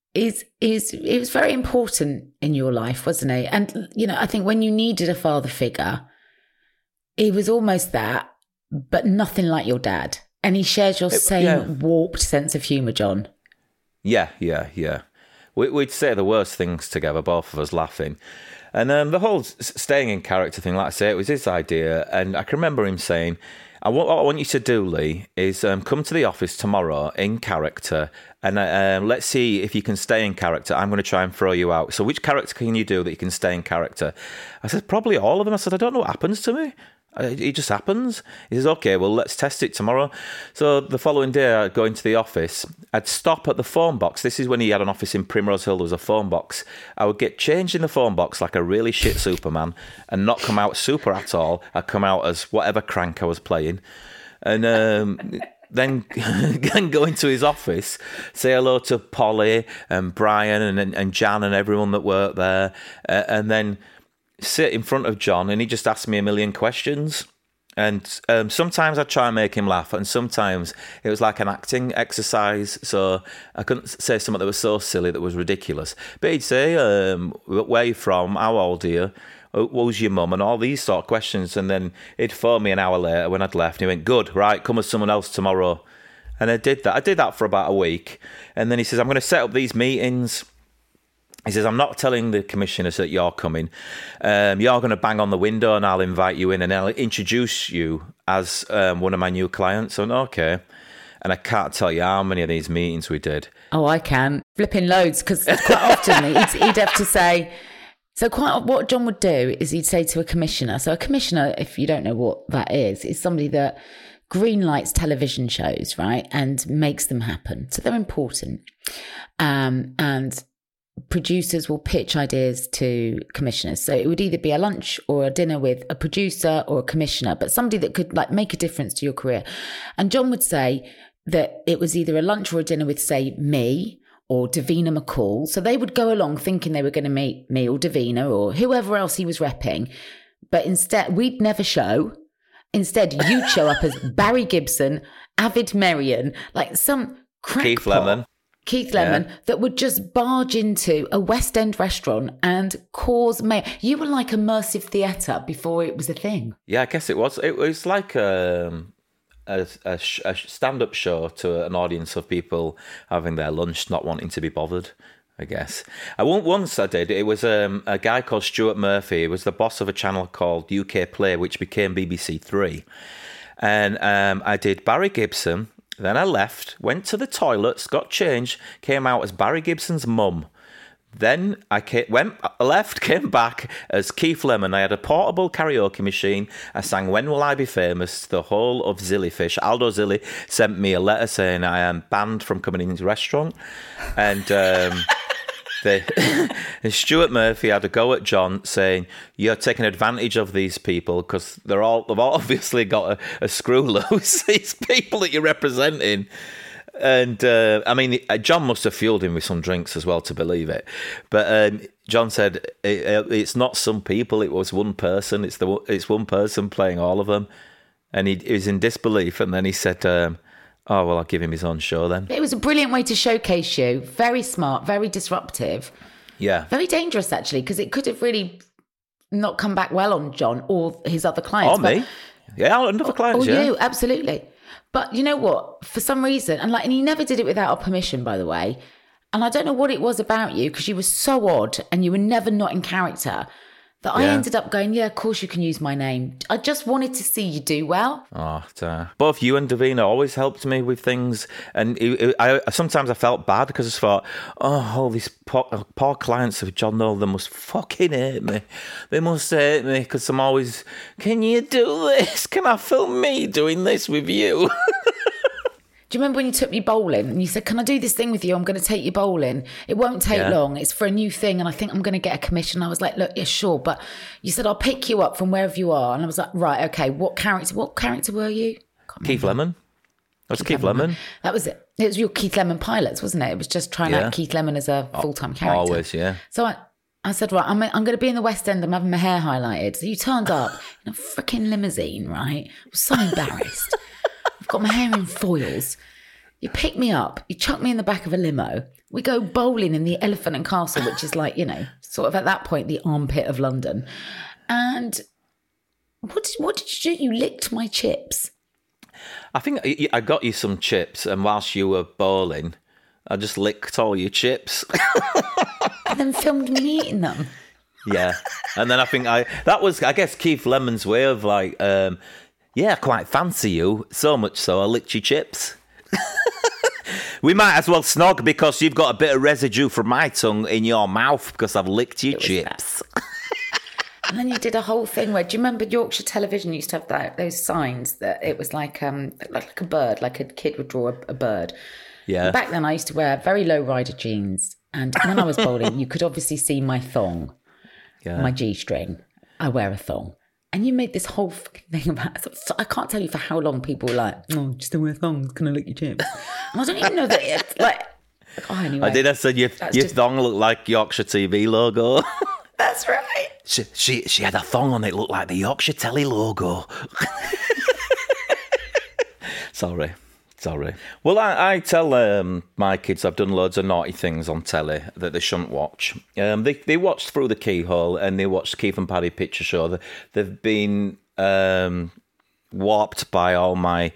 He was very important in your life, wasn't he? And, I think when you needed a father figure, he was almost that, but nothing like your dad. And he shares your same warped sense of humour, John. Yeah. We'd say the worst things together, both of us laughing. And the whole staying in character thing, like I say, it was his idea. And I can remember him saying, what I want you to do, Lee, is come to the office tomorrow in character, and let's see if you can stay in character. I'm going to try and throw you out. So which character can you do that you can stay in character? I said, probably all of them. I said, I don't know what happens to me. It just happens. He says, okay, well, let's test it tomorrow. So the following day, I'd go into the office. I'd stop at the phone box. This is when he had an office in Primrose Hill. There was a phone box. I would get changed in the phone box like a really shit Superman and not come out super at all. I'd come out as whatever crank I was playing. And then go into his office, say hello to Polly and Brian and Jan and everyone that worked there, and then sit in front of John, and he just asked me a million questions. And sometimes I'd try and make him laugh, and sometimes it was like an acting exercise, so I couldn't say something that was so silly that was ridiculous. But he'd say, where are you from, how old are you, what was your mum, and all these sort of questions. And then he'd phone me an hour later when I'd left, and he went, good, right, come with someone else tomorrow. And I did that for about a week. And then he says, I'm going to set up these meetings. He says, I'm not telling the commissioners that you're coming. You're going to bang on the window and I'll invite you in and I'll introduce you as one of my new clients. So, okay. And I can't tell you how many of these meetings we did. Oh, I can. Flipping loads, because quite often he'd have to say... So what John would do is he'd say to a commissioner. So a commissioner, if you don't know what that is somebody that greenlights television shows, right? And makes them happen. So they're important. And... producers will pitch ideas to commissioners. So it would either be a lunch or a dinner with a producer or a commissioner, but somebody that could make a difference to your career. And John would say that it was either a lunch or a dinner with, say, me or Davina McCall. So they would go along thinking they were going to meet me or Davina or whoever else he was repping. But instead, we'd never show. Instead, you'd show up as Barry Gibson, Avid Merrion, like some crackpot. Keith Lemon, that would just barge into a West End restaurant and cause you were like immersive theatre before it was a thing. Yeah, I guess it was. It was like a stand-up show to an audience of people having their lunch, not wanting to be bothered, I guess. Once I did. It was a guy called Stuart Murphy. He was the boss of a channel called UK Play, which became BBC Three. And I did Barry Gibson. Then I left, went to the toilets, got changed, came out as Barry Gibson's mum. Then I went left, came back as Keith Lemon. I had a portable karaoke machine. I sang When Will I Be Famous to the whole of Zillyfish. Aldo Zilly sent me a letter saying I am banned from coming into the restaurant. And Stuart Murphy had a go at John saying, you're taking advantage of these people because they've all obviously got a screw loose, these people that you're representing. And John must have fueled him with some drinks as well to believe it. But John said it's not some people; it was one person. It's one person playing all of them, and he was in disbelief. And then he said, "Oh well, I'll give him his own show then." It was a brilliant way to showcase you. Very smart, very disruptive. Yeah, very dangerous actually, because it could have really not come back well on John or his other clients. Or me, yeah, another clients. Or yeah, you, absolutely. But you know what? For some reason, and he never did it without our permission, by the way. And I don't know what it was about you, because you were so odd and you were never not in character, that I ended up going, yeah, of course you can use my name. I just wanted to see you do well. Both you and Davina always helped me with things. And sometimes I felt bad because I thought, all these poor clients of John Noel, they must fucking hate me. They must hate me because I'm always, can you do this? Can I film me doing this with you? Do you remember when you took me bowling and you said, can I do this thing with you? I'm going to take you bowling. It won't take long. It's for a new thing. And I think I'm going to get a commission. I was like, look, yeah, sure. But you said, I'll pick you up from wherever you are. And I was like, right, okay. What character were you? Keith Lemon. That was Keith Lemon. That was it. It was your Keith Lemon pilots, wasn't it? It was just trying out Keith Lemon as a full-time character. Always, yeah. So I said, right, I'm going to be in the West End. I'm having my hair highlighted. So you turned up in a freaking limousine, right? I was so embarrassed. I've got my hair in foils. You pick me up, you chuck me in the back of a limo. We go bowling in the Elephant and Castle, which is sort of at that point, the armpit of London. And what did you do? You licked my chips. I think I got you some chips, and whilst you were bowling, I just licked all your chips. And then filmed me eating them. Yeah. And then I think that was, I guess, Keith Lemon's way of I quite fancy you, so much so I licked your chips. We might as well snog because you've got a bit of residue from my tongue in your mouth because I've licked your chips. And then you did a whole thing where, do you remember Yorkshire Television used to have those signs that it was like a bird, like a kid would draw a bird. Yeah. And back then I used to wear very low rider jeans, and when I was bowling, you could obviously see my thong, my G-string. I wear a thong. And you made this whole fucking thing about it. So I can't tell you for how long people were like, oh, just to wear thongs, can I lick your chips? And I don't even know that it's anyway. I did. I said your thong looked like Yorkshire TV logo. That's right. She had a thong on it, looked like the Yorkshire Telly logo. Sorry. Well, I tell my kids I've done loads of naughty things on telly that they shouldn't watch. They watched Through the Keyhole and they watched Keith and Paddy Picture Show. They've been warped by all my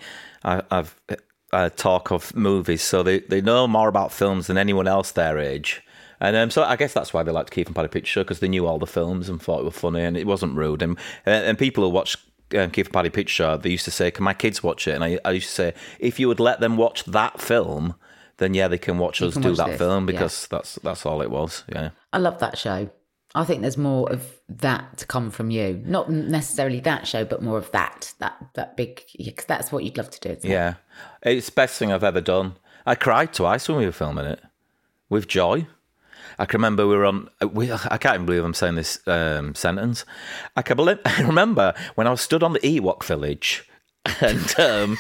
talk of movies, so they know more about films than anyone else their age. And so I guess that's why they liked Keith and Paddy Picture Show, because they knew all the films and thought it was funny and it wasn't rude. And people who watch Keith and Paddy Picture Show, they used to say, can my kids watch it? And I used to say, if you would let them watch that film, then they can watch us do that film, because that's all it was. Yeah, I love that show. I think there's more of that to come from you. Not necessarily that show, but more of that big, because that's what you'd love to do. Isn't it? It's the best thing I've ever done. I cried twice when we were filming it with joy. I can remember I can't even believe I'm saying this sentence. I remember when I was stood on the Ewok village and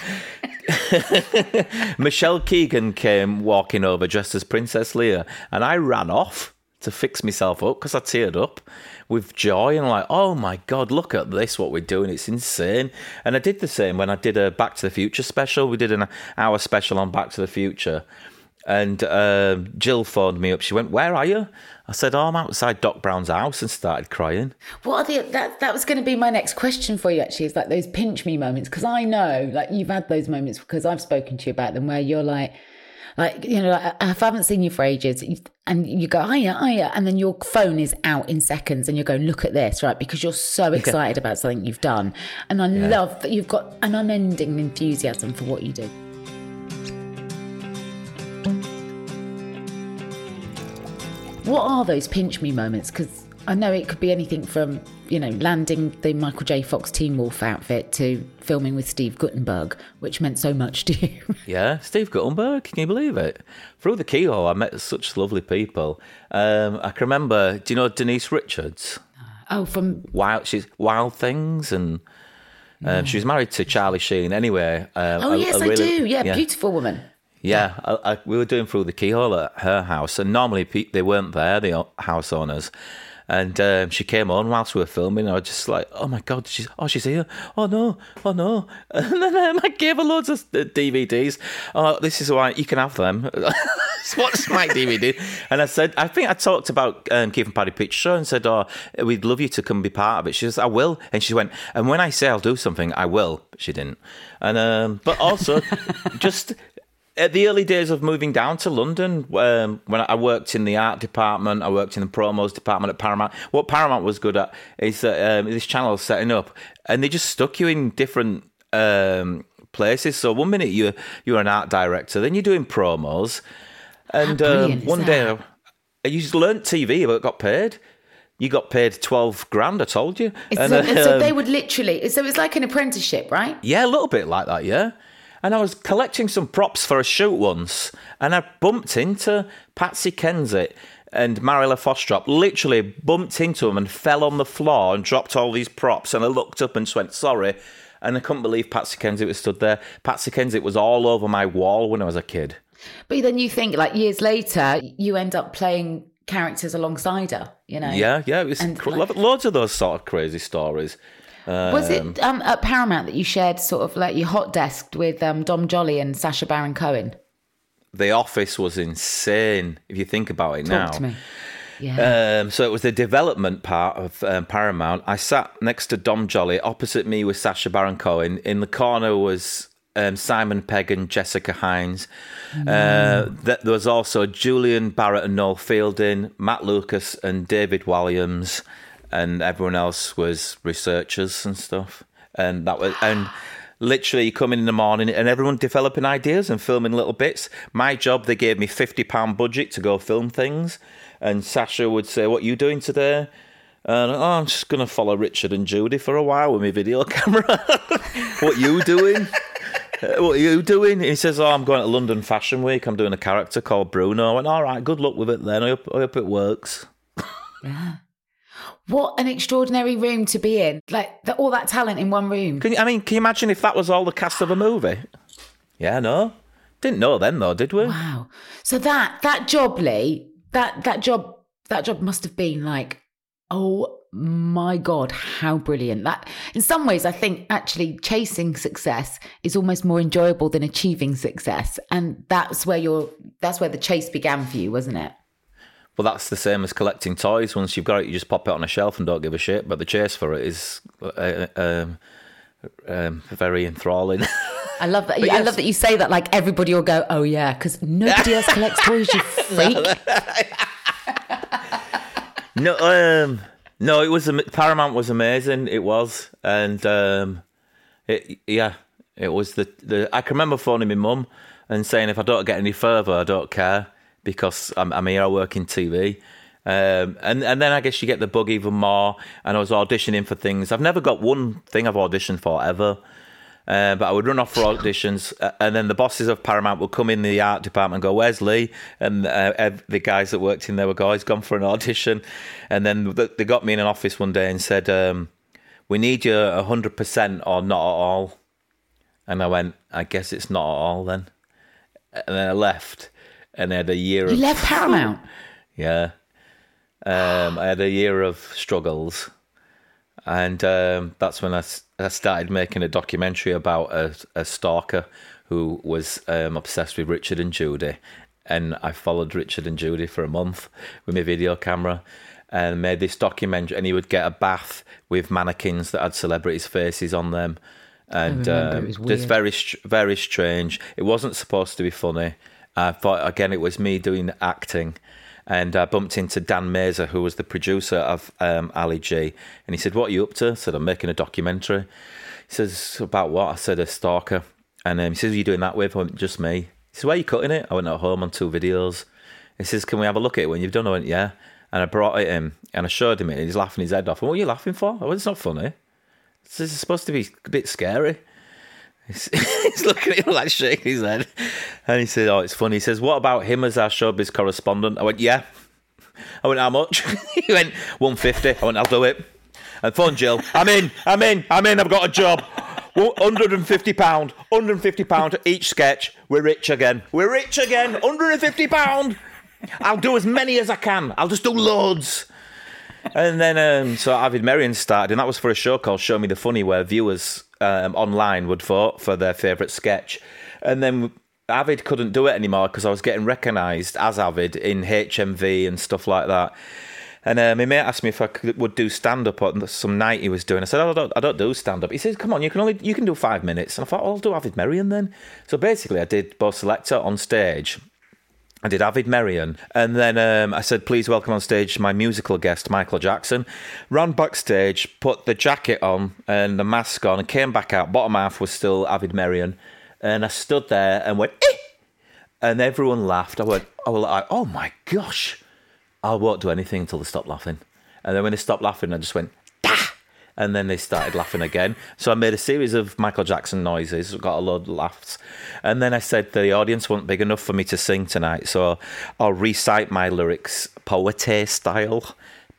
Michelle Keegan came walking over dressed as Princess Leia, and I ran off to fix myself up because I teared up with joy and oh my God, look at this, what we're doing, it's insane. And I did the same when I did a Back to the Future special. We did an hour special on Back to the Future. And Jill phoned me up. She went, where are you? I said, I'm outside Doc Brown's house, and started crying. What are that was going to be my next question for you, actually, is those pinch me moments. Because I know, you've had those moments because I've spoken to you about them where you're if I haven't seen you for ages and you go, hiya, and then your phone is out in seconds and you're going, look at this, right? Because you're so excited about something you've done. And I love that you've got an unending enthusiasm for what you do. What are those pinch me moments? Because I know it could be anything from, landing the Michael J. Fox Teen Wolf outfit to filming with Steve Guttenberg, which meant so much to you. Yeah, Steve Guttenberg, can you believe it? Through the keyhole, I met such lovely people. I can remember, do you know Denise Richards? Oh, from... She's Wild Things, and she was married to Charlie Sheen anyway. Yes, I do. Yeah, beautiful woman. Yeah, we were doing Through the Keyhole at her house, and normally they weren't there, the house owners. And she came on whilst we were filming, and I was just like, oh my God, she's here. Oh no. And then I gave her loads of DVDs. Oh, this is why you can have them. What's my DVD? And I said, I think I talked about Keith and Paddy Pitch Show and said, oh, we'd love you to come be part of it. She says, I will. And she went, and when I say I'll do something, I will. But she didn't. And but also, just... At the early days of moving down to London, when I worked in the art department, I worked in the promos department at Paramount. What Paramount was good at is that this channel was setting up, and they just stuck you in different places. So one minute you're an art director, then you're doing promos, and one day you just learnt TV but got paid. You got paid 12 grand, I told you. So they would literally... So it's like an apprenticeship, right? Yeah, a little bit like that, yeah. And I was collecting some props for a shoot once, and I bumped into Patsy Kensit and Marilla Fostrop, literally bumped into them and fell on the floor and dropped all these props. And I looked up and just went, sorry. And I couldn't believe Patsy Kensit was stood there. Patsy Kensit was all over my wall when I was a kid. But then you think, like, years later, you end up playing characters alongside her, Yeah, it was loads of those sort of crazy stories. Was it at Paramount that you shared sort of like your hot desk with Dom Jolly and Sacha Baron Cohen? The office was insane, if you think about it now. Talk to me. Yeah. So it was the development part of Paramount. I sat next to Dom Jolly. Opposite me was Sacha Baron Cohen. In the corner was Simon Pegg and Jessica Hines. There was also Julian Barrett and Noel Fielding, Matt Lucas and David Williams. And everyone else was researchers and stuff. And literally you come in the morning and everyone developing ideas and filming little bits. My job, they gave me £50 budget to go film things. And Sasha would say, what are you doing today? And I'm just going to follow Richard and Judy for a while with my video camera. What you doing? What are you doing? And he says, I'm going to London Fashion Week. I'm doing a character called Bruno. I went, all right, good luck with it then. I hope it works. Yeah. What an extraordinary room to be in. Like, all that talent in one room. Can you imagine if that was all the cast of a movie? Yeah, no. Didn't know then, though, did we? Wow. So that job, Lee, that job must have been like, oh my God, how brilliant. That, in some ways, I think actually chasing success is almost more enjoyable than achieving success. And that's where the chase began for you, wasn't it? Well, that's the same as collecting toys. Once you've got it, you just pop it on a shelf and don't give a shit. But the chase for it is very enthralling. I love that. I love that you say that. Like everybody will go, "Oh yeah," because nobody else collects toys. You freak. No. It was Paramount was amazing. It was, and it was the. I can remember phoning my mum and saying, if I don't get any further, I don't care. Because I'm here, I work in TV. And then I guess you get the bug even more. And I was auditioning for things. I've never got one thing I've auditioned for ever. But I would run off for auditions. And then the bosses of Paramount would come in the art department and go, where's Lee? And the guys that worked in there would go, he's gone for an audition. And then they got me in an office one day and said, we need you 100% or not at all. And I went, I guess it's not at all then. And then I left. And I had a year You left Paramount? Yeah. I had a year of struggles. And that's when I started making a documentary about a stalker who was obsessed with Richard and Judy. And I followed Richard and Judy for a month with my video camera and made this documentary. And he would get a bath with mannequins that had celebrities' faces on them. And it's very, very strange. It wasn't supposed to be funny. I thought, again, it was me doing acting. And I bumped into Dan Mazer, who was the producer of Ali G. And he said, what are you up to? I said, I'm making a documentary. He says, about what? I said, a stalker. And he says, who are you doing that with? I went, just me. He said, where are you cutting it? I went, at home on 2 videos. He says, can we have a look at it when you've done it? I went, yeah. And I brought it in and I showed him it and he's laughing his head off. What are you laughing for? I went, it's not funny. This is supposed to be a bit scary. He's looking at him like shaking his head. And he said, oh, it's funny. He says, what about him as our showbiz correspondent? I went, yeah. I went, how much? He went, 150. I went, I'll do it. And phone Jill. I'm in. I've got a job. £150 each sketch. We're rich again. £150. I'll do as many as I can. I'll just do loads. And then, so Avid Merrion started, and that was for a show called Show Me the Funny, where viewers online would vote for their favourite sketch. And then Avid couldn't do it anymore because I was getting recognised as Avid in HMV and stuff like that. And my mate asked me if I would do stand-up on some night he was doing. I said, I don't do stand-up. He says, come on, you can do 5 minutes. And I thought, I'll do Avid Merrion then. So basically I did Bo Selector on stage. I did Avid Merrion. And then I said, please welcome on stage my musical guest, Michael Jackson. Ran backstage, put the jacket on and the mask on and came back out. Bottom half was still Avid Merrion. And I stood there and went, eh! And everyone laughed. I was like, oh my gosh. I won't do anything until they stop laughing. And then when they stopped laughing, I just went, ah! And then they started laughing again. So I made a series of Michael Jackson noises, got a load of laughs. And then I said the audience wasn't big enough for me to sing tonight, so I'll recite my lyrics poetry style.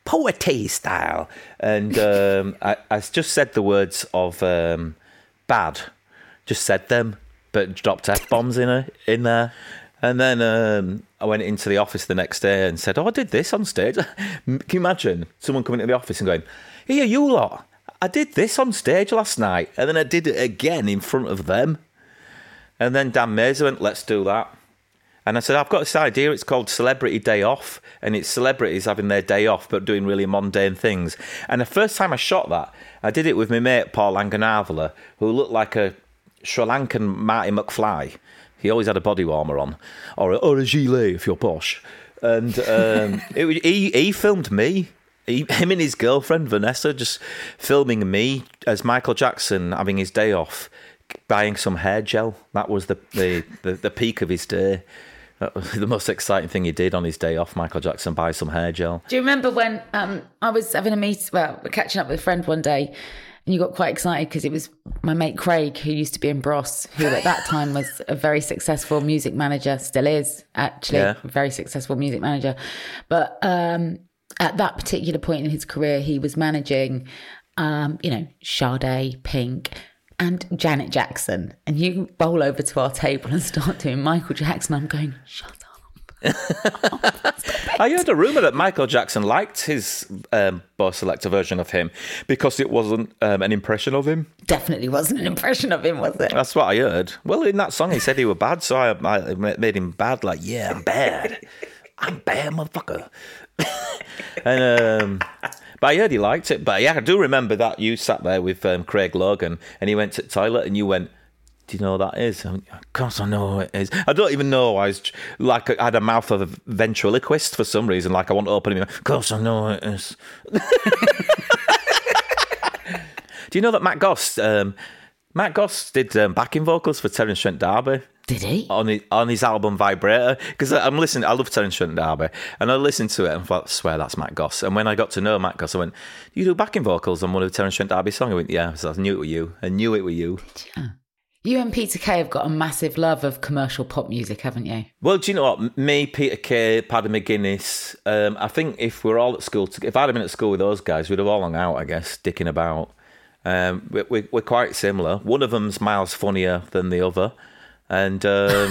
And I just said the words of bad. Just said them, but dropped F-bombs in there. And then I went into the office the next day and said, I did this on stage. Can you imagine someone coming into the office and going, here, you lot, I did this on stage last night. And then I did it again in front of them. And then Dan Mazer went, let's do that. And I said, I've got this idea. It's called Celebrity Day Off. And it's celebrities having their day off, but doing really mundane things. And the first time I shot that, I did it with my mate, Paul Langenavela, who looked like a Sri Lankan Marty McFly. He always had a body warmer on, or a gilet if you're posh. And he filmed me. Him and his girlfriend, Vanessa, just filming me as Michael Jackson having his day off, buying some hair gel. That was the peak of his day. That was the most exciting thing he did on his day off, Michael Jackson, buy some hair gel. Do you remember when I was having catching up with a friend one day, and you got quite excited because it was my mate Craig, who used to be in Bros, who at that time was a very successful music manager, still is actually a very successful music manager. But at that particular point in his career, he was managing, Sade, Pink, and Janet Jackson. And you bowl over to our table and start doing Michael Jackson. I'm going, shut up. I heard a rumour that Michael Jackson liked his Bo Selector version of him because it wasn't an impression of him. Definitely wasn't an impression of him, was it? That's what I heard. Well, in that song he said he was bad, so I made him bad, like, yeah, I'm bad. I'm bad, motherfucker. And but I heard he liked it. But yeah, I do remember that you sat there with Craig Logan and he went to the toilet and you went, do you know what that is? I went, of course I know what it is. I don't even know. I was like, I had a mouth of a ventriloquist for some reason. Like I want to open him. Of course I know what it is. Do you know that Matt Goss did backing vocals for Terence Trent D'Arby? Did he? On his album Vibrator. Because I love Terence Trent D'Arby. And I listened to it and thought, I swear that's Matt Goss. And when I got to know Matt Goss, I went, you do backing vocals on one of Terence Trent D'Arby's songs? I went, yeah. So I knew it were you. I knew it were you. Did you? You and Peter Kay have got a massive love of commercial pop music, haven't you? Well, do you know what? Me, Peter Kay, Paddy McGuinness, I think if we're all at school, if I'd have been at school with those guys, we'd have all hung out, I guess, dicking about. We're quite similar. One of them's miles funnier than the other. And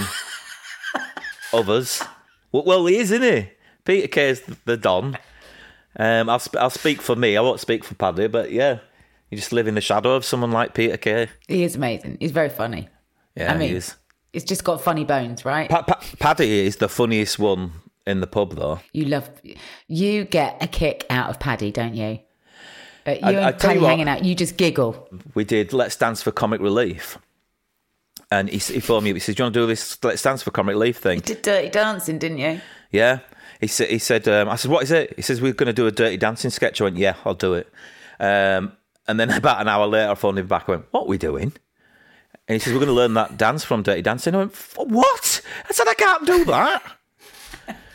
others. Well, he is, isn't he? Peter Kay's the Don. I'll speak for me. I won't speak for Paddy, but yeah. You just live in the shadow of someone like Peter Kay. He is amazing. He's very funny. Yeah, he is. He's just got funny bones, right? Paddy is the funniest one in the pub, though. You get a kick out of Paddy, don't you? And Paddy hanging out, you just giggle. We did Let's Dance for Comic Relief. And he phoned me up. He said, do you want to do this Let's Dance for Comic Relief thing? You did Dirty Dancing, didn't you? Yeah. He said, I said, what is it? He says, we're going to do a Dirty Dancing sketch. I went, yeah, I'll do it. And then about an hour later, I phoned him back. I went, what are we doing? And he says, we're going to learn that dance from Dirty Dancing. I went, what? I said, I can't do that.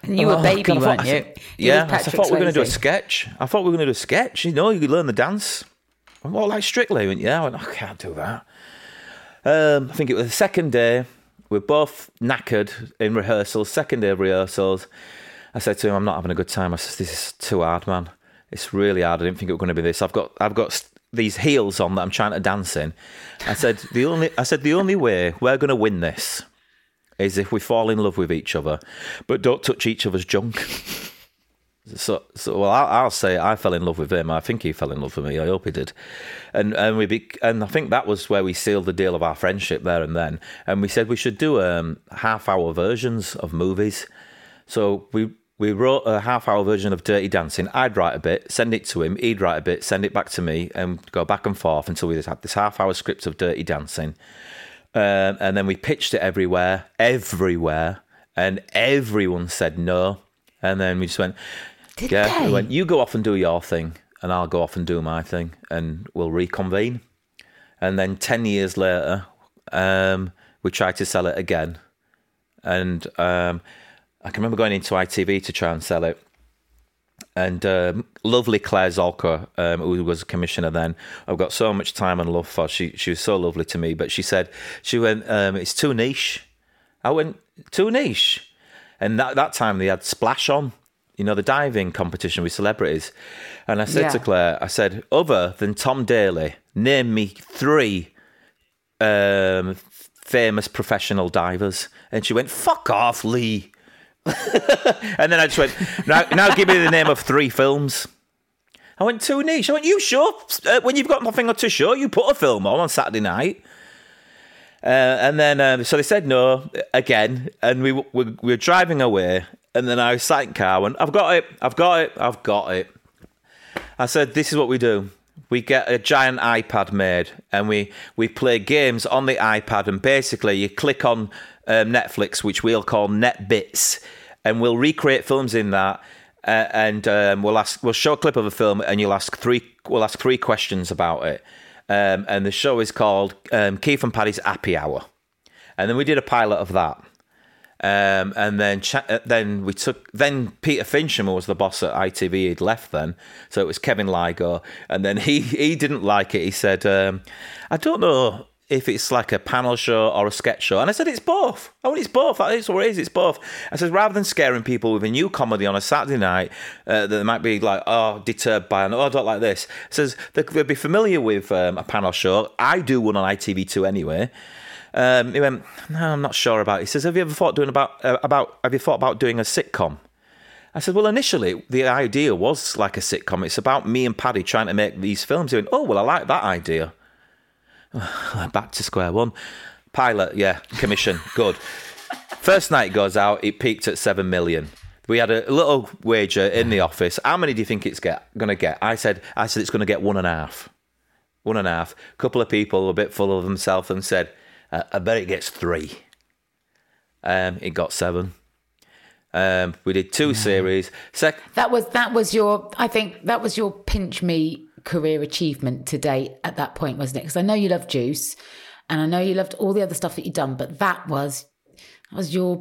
And you were a baby, weren't you? Yeah, I thought we were going to do a sketch. You know, you learn the dance. Well, like Strictly, yeah. I went, I can't do that. I think it was the second day. We're both knackered in rehearsals. Second day of rehearsals. I said to him, I'm not having a good time. I said, this is too hard, man. It's really hard. I didn't think it was going to be this. I've got these heels on that I'm trying to dance in. I said, the only way we're going to win this is if we fall in love with each other, but don't touch each other's junk. So well, I'll say I fell in love with him. I think he fell in love with me. I hope he did. And I think that was where we sealed the deal of our friendship there and then. And we said we should do half-hour versions of movies. So we wrote a half-hour version of Dirty Dancing. I'd write a bit, send it to him. He'd write a bit, send it back to me, and go back and forth until we had this half-hour script of Dirty Dancing. And then we pitched it everywhere, and everyone said no. And then we just went, we went, you go off and do your thing, and I'll go off and do my thing, and we'll reconvene. And then 10 years later, we tried to sell it again. And I can remember going into ITV to try and sell it. And lovely Claire Zolka, who was a commissioner then, I've got so much time and love for. She was so lovely to me, but she went, it's too niche. I went, too niche? And that time they had Splash on, you know, the diving competition with celebrities. And I said to Claire, I said, other than Tom Daley, name me 3 famous professional divers. And she went, fuck off, Lee. And then I just went, now give me the name of 3 films. I went, too niche. I went, you sure? When you've got nothing to show, you put a film on Saturday night. And then, so they said no again, and we were driving away, and then I sat in the car and I've got it. I said, this is what we do. We get a giant iPad made, and we play games on the iPad, and basically you click on Netflix, which we'll call NetBits, and we'll recreate films in that, and we'll show a clip of a film, and we'll ask 3 questions about it. And the show is called Keith and Paddy's Happy Hour, and then we did a pilot of that. And then Peter Fincham was the boss at ITV. He'd left then, so it was Kevin Ligo, and then he didn't like it. He said, "I don't know if it's like a panel show or a sketch show," and I said, "It's both. Oh, it's both. That's what it is. It's both." I said, rather than scaring people with a new comedy on a Saturday night that they might be like, deterred by, I don't like this. I says they'll be familiar with a panel show. I do one on ITV2 anyway. He went, no, I'm not sure about it. He says, have you ever thought about doing a sitcom? I said, well, initially the idea was like a sitcom. It's about me and Paddy trying to make these films. He went, oh, well, I like that idea. Back to square one. Pilot, yeah, commission, good. First night goes out, it peaked at 7 million. We had a little wager in the office. How many do you think it's going to get? I said it's going to get 1.5. 1.5. A couple of people were a bit full of themselves and said, I bet it gets 3. It got 7. We did 2 series. That was your pinch me career achievement to date at that point, wasn't it? Because I know you loved Juice, and I know you loved all the other stuff that you'd done, but that was your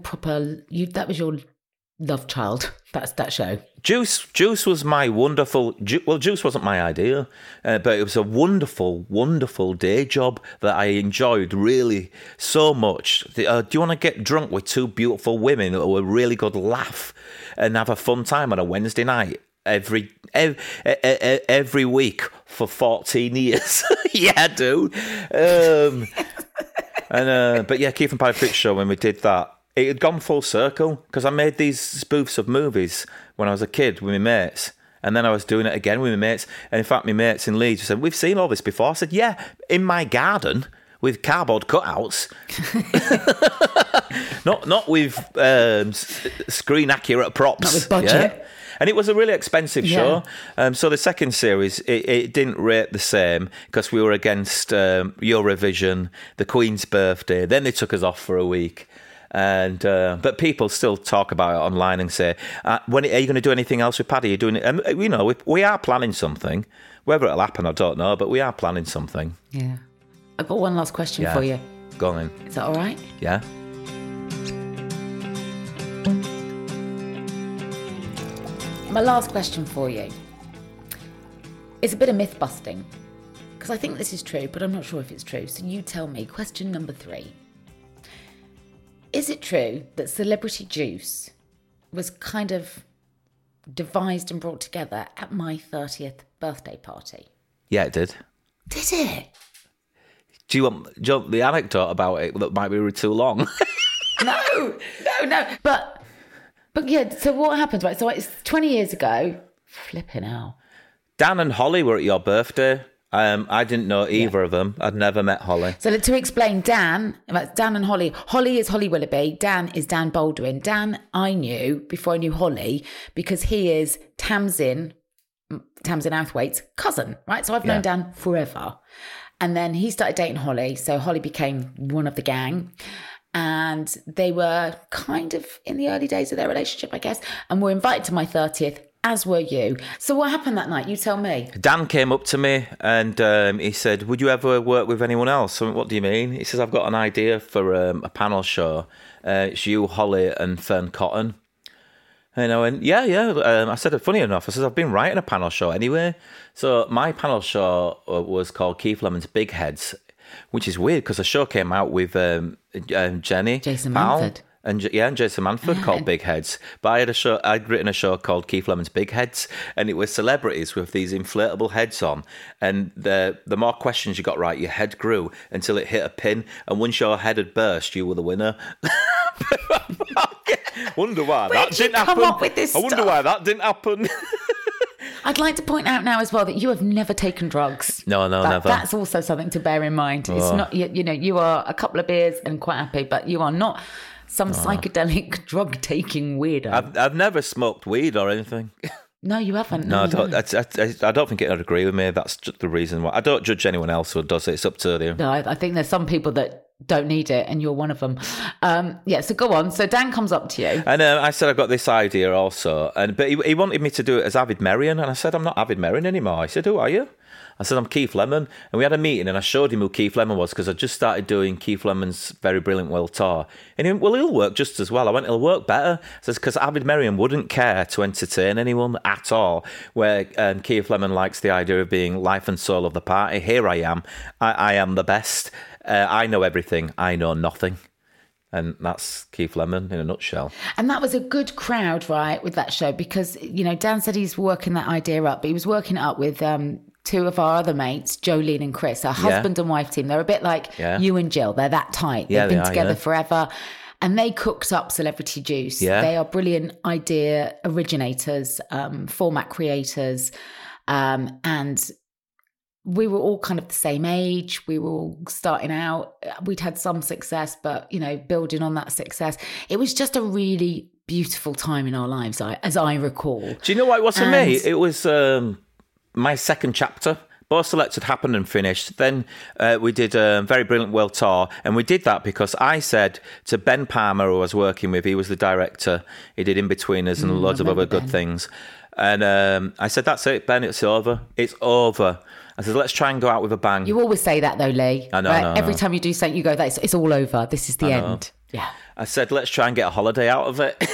love child. That's that show. Juice was my wonderful. Juice wasn't my idea, but it was a wonderful, wonderful day job that I enjoyed really so much. Do you want to get drunk with 2 beautiful women who a really good laugh and have a fun time on a Wednesday night every week for 14 years? Yeah, dude. But yeah, Keith and Paddy Fitz show, when we did that, it had gone full circle because I made these spoofs of movies when I was a kid with my mates, and then I was doing it again with my mates. And in fact, my mates in Leeds said, we've seen all this before. I said, yeah, in my garden with cardboard cutouts. not with screen accurate props. Not with budget. Yeah? And it was a really expensive show. So the second series, it didn't rate the same because we were against Eurovision, the Queen's birthday. Then they took us off for a week. And but people still talk about it online and say, "When are you going to do anything else with Paddy? Are you doing it?" And you know, we are planning something. Whether it'll happen, I don't know, but we are planning something. Yeah, I've got one last question for you. Go on. Is that all right? Yeah. My last question for you is a bit of myth busting, because I think this is true, but I'm not sure if it's true. So you tell me. Question number 3. Is it true that Celebrity Juice was kind of devised and brought together at my 30th birthday party? Yeah, it did. Did it? Do you want the anecdote about it that might be too long? No. But yeah, so what happened, right? So it's 20 years ago. Flipping hell. Dan and Holly were at your birthday. I didn't know either of them. I'd never met Holly. So to explain, Dan and Holly. Holly is Holly Willoughby. Dan is Dan Baldwin. Dan I knew before I knew Holly because he is Tamsin Outhwaite's cousin, right? So I've known Dan forever. And then he started dating Holly. So Holly became one of the gang. And they were kind of in the early days of their relationship, I guess, and were invited to my 30th, as were you. So what happened that night? You tell me. Dan came up to me and he said, would you ever work with anyone else? I went, what do you mean? He says, I've got an idea for a panel show. It's you, Holly and Fern Cotton. And I went, yeah. I said, funny enough, I said, I've been writing a panel show anyway. So my panel show was called Keith Lemon's Big Heads, which is weird because the show came out with Jenny, Jason Powell, Manford. and Jason Manford called Big Heads. But I'd written a show called Keith Lemon's Big Heads, and it was celebrities with these inflatable heads on. And the more questions you got right, your head grew until it hit a pin. And once your head had burst, you were the winner. Wonder why that didn't happen. Up with this I wonder why that didn't happen. I'd like to point out now as well that you have never taken drugs. No, never. That's also something to bear in mind. It's not, you are a couple of beers and quite happy, but you are not some psychedelic drug-taking weirdo. I've never smoked weed or anything. No, you haven't. No, I don't think it'd agree with me. That's just the reason why. I don't judge anyone else who does it. It's up to them. No, I think there's some people that don't need it, and you're one of them. So go on. So Dan comes up to you. And I said, I've got this idea also. But he wanted me to do it as Avid Merrion. And I said, I'm not Avid Merrion anymore. He said, who are you? I said, I'm Keith Lemon. And we had a meeting and I showed him who Keith Lemon was because I just started doing Keith Lemon's Very Brilliant World Tour. And he went, well, he'll work just as well. I went, he'll work better. I said, because Avid Merrion wouldn't care to entertain anyone at all, where Keith Lemon likes the idea of being life and soul of the party. Here I am. I am the best. I know everything. I know nothing. And that's Keith Lemon in a nutshell. And that was a good crowd, right, with that show because, Dan said he's working that idea up, but he was working it up with two of our other mates, Jolene and Chris, our husband and wife team. They're a bit like you and Jill. They're that tight. They've been together forever. And they cooked up Celebrity Juice. Yeah. They are brilliant idea originators, format creators. And we were all kind of the same age. We were all starting out. We'd had some success, but, building on that success. It was just a really beautiful time in our lives, as I recall. Do you know what it was for me? It was my second chapter. Both Selects had happened and finished. Then we did a Very Brilliant World Tour. And we did that because I said to Ben Palmer, who I was working with, he was the director. He did In-Betweeners and loads of other good things. And I said, that's it, Ben, it's over. It's over. I said, let's try and go out with a bang. You always say that, though, Lee. I know. Right? No, Every time you do something, you go, it's all over. This is the end. Yeah. I said, let's try and get a holiday out of it.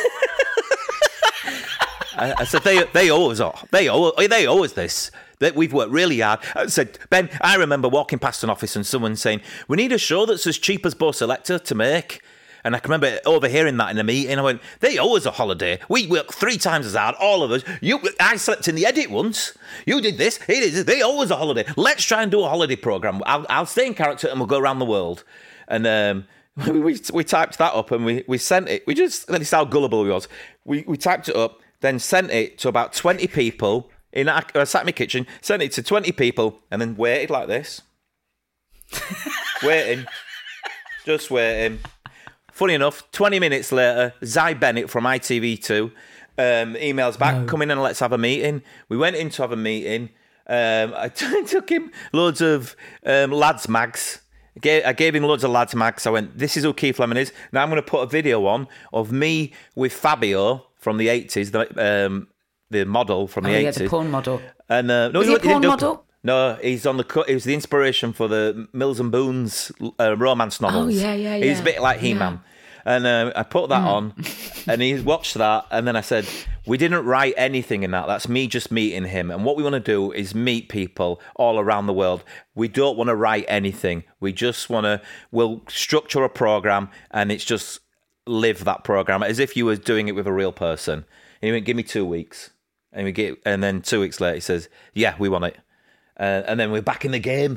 I said, they always this. We've worked really hard. I said, Ben, I remember walking past an office and someone saying, we need a show that's as cheap as Bo Selector to make. And I can remember overhearing that in a meeting. I went, they owe us a holiday. We work 3 times as hard, all of us. I slept in the edit once. You did this. He did this. They owe us a holiday. Let's try and do a holiday programme. I'll stay in character and we'll go around the world. And we typed that up and we sent it. That's how gullible we was. We typed it up, then sent it to about 20 people. I sat in my kitchen, sent it to 20 people, and then waited like this. Waiting. Just waiting. Funny enough, 20 minutes later, Zy Bennett from ITV2 emails back, come in and let's have a meeting. We went in to have a meeting. I took him loads of lads mags. I gave him loads of lads mags. I went, this is who Keith Lemon is. Now I'm going to put a video on of me with Fabio from the 80s, the model from the 80s. Yeah, the porn model. And, was he a porn model? No, he's on the cut. He was the inspiration for the Mills and Boons romance novels. Oh, yeah. He's a bit like He-Man. And I put that on, and he watched that, and then I said, We didn't write anything in that. That's me just meeting him. And what we want to do is meet people all around the world. We don't want to write anything. We just want to, we'll structure a program and it's just live that program as if you were doing it with a real person. And he went, give me 2 weeks. And then 2 weeks later he says, yeah, we want it. And then we're back in the game.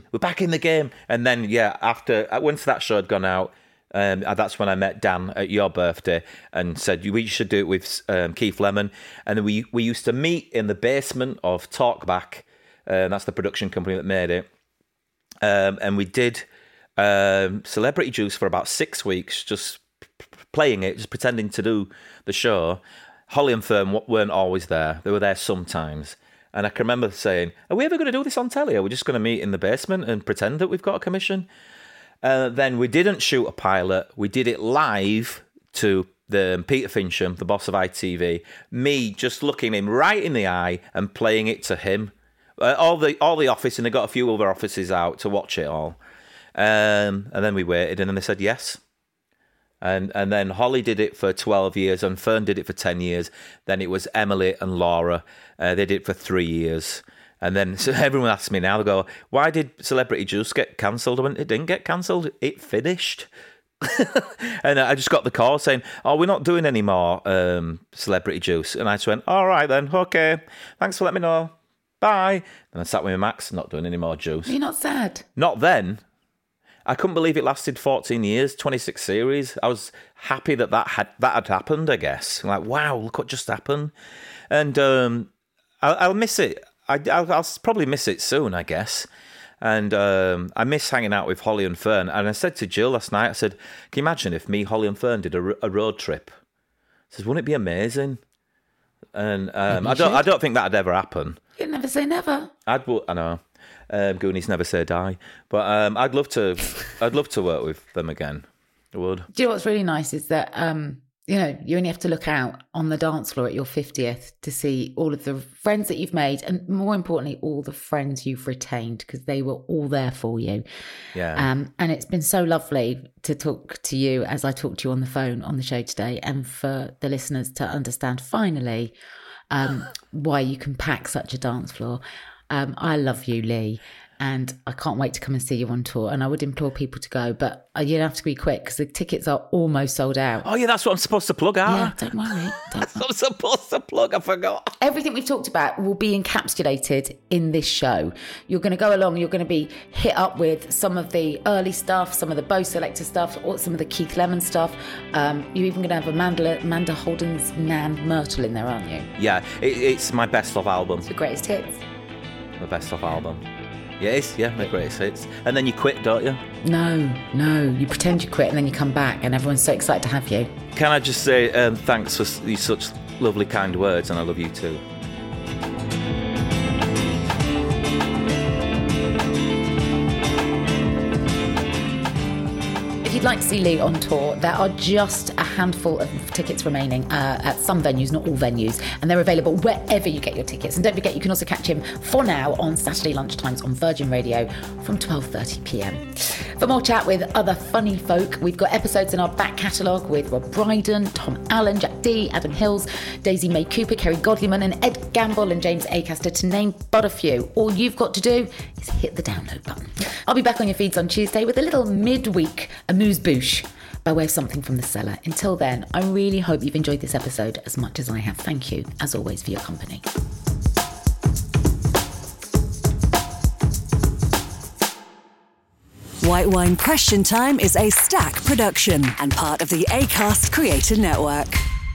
And then, after, once that show had gone out, that's when I met Dan at your birthday and said, we should do it with Keith Lemon. And then we used to meet in the basement of Talkback. That's the production company that made it. And we did Celebrity Juice for about 6 weeks, just playing it, just pretending to do the show. Holly and Fern weren't always there. They were there sometimes. And I can remember saying, are we ever going to do this on telly? Are we just going to meet in the basement and pretend that we've got a commission? Then we didn't shoot a pilot. We did it live to Peter Fincham, the boss of ITV. Me just looking him right in the eye and playing it to him. All the office, and they got a few other offices out to watch it all. And then we waited, and then they said yes. And then Holly did it for 12 years, and Fern did it for 10 years. Then it was Emily and Laura. They did it for 3 years. And then so everyone asks me now, they go, why did Celebrity Juice get cancelled? I went, it didn't get cancelled. It finished. And I just got the call saying, oh, we're not doing any more Celebrity Juice. And I just went, all right then, okay. Thanks for letting me know. Bye. And I sat with Max, not doing any more Juice. You're not sad? Not then. I couldn't believe it lasted 14 years, 26 series. I was happy that had happened, I guess. Like, wow, look what just happened. And I'll miss it. I'll probably miss it soon, I guess. And I miss hanging out with Holly and Fern. And I said to Jill last night, I said, can you imagine if me, Holly and Fern did a road trip? I said, wouldn't it be amazing? And I don't think that'd ever happen. You'd never say never. I know. Goonies never say die, but I'd love to work with them again. I would. Do you know what's really nice is that you only have to look out on the dance floor at your 50th to see all of the friends that you've made, and more importantly, all the friends you've retained, because they were all there for you. Yeah. And it's been so lovely to talk to you as I talked to you on the phone on the show today, and for the listeners to understand finally why you can pack such a dance floor. I love you, Lee, and I can't wait to come and see you on tour. And I would implore people to go, but you have to be quick because the tickets are almost sold out. Oh yeah, that's what I'm supposed to plug out. Yeah, don't worry. That's what I'm supposed to plug. I forgot. Everything we've talked about will be encapsulated in this show. You're going to go along. You're going to be hit up with some of the early stuff, some of the Bo Selector stuff, or some of the Keith Lemon stuff. You're even going to have Amanda Holden's Nan Myrtle in there, aren't you? Yeah, it's my best of album. It's the greatest hits. My best of album. Yeah, it's my greatest hits. And then you quit, don't you? No. You pretend you quit and then you come back and everyone's so excited to have you. Can I just say thanks for these such lovely, kind words, and I love you too. If you'd like to see Lee on tour, there are just a handful of tickets remaining at some venues, not all venues, and they're available wherever you get your tickets. And don't forget, you can also catch him for now on Saturday lunchtimes on Virgin Radio from 12:30pm. For more chat with other funny folk, we've got episodes in our back catalogue with Rob Brydon, Tom Allen, Jack Dee, Adam Hills, Daisy May Cooper, Kerry Godliman and Ed Gamble and James Acaster, to name but a few. All you've got to do is hit the download button. I'll be back on your feeds on Tuesday with a little midweek amuse-bouche by way of something from the cellar. Until then, I really hope you've enjoyed this episode as much as I have. Thank you, as always, for your company. White Wine Question Time is a Stack production and part of the Acast Creator Network.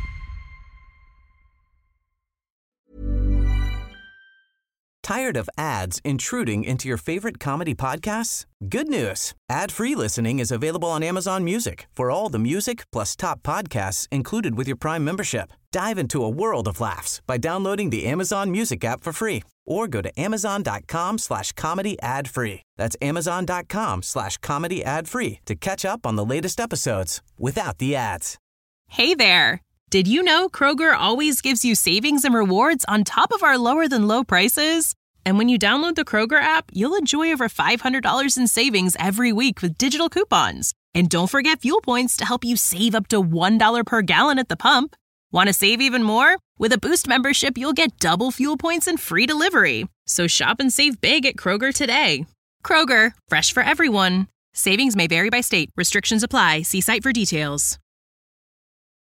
Tired of ads intruding into your favorite comedy podcasts? Good news. Ad-free listening is available on Amazon Music for all the music plus top podcasts included with your Prime membership. Dive into a world of laughs by downloading the Amazon Music app for free or go to amazon.com/comedy ad-free. That's amazon.com/comedy ad-free to catch up on the latest episodes without the ads. Hey there. Did you know Kroger always gives you savings and rewards on top of our lower than low prices? And when you download the Kroger app, you'll enjoy over $500 in savings every week with digital coupons. And don't forget fuel points to help you save up to $1 per gallon at the pump. Want to save even more? With a Boost membership, you'll get double fuel points and free delivery. So shop and save big at Kroger today. Kroger, fresh for everyone. Savings may vary by state. Restrictions apply. See site for details.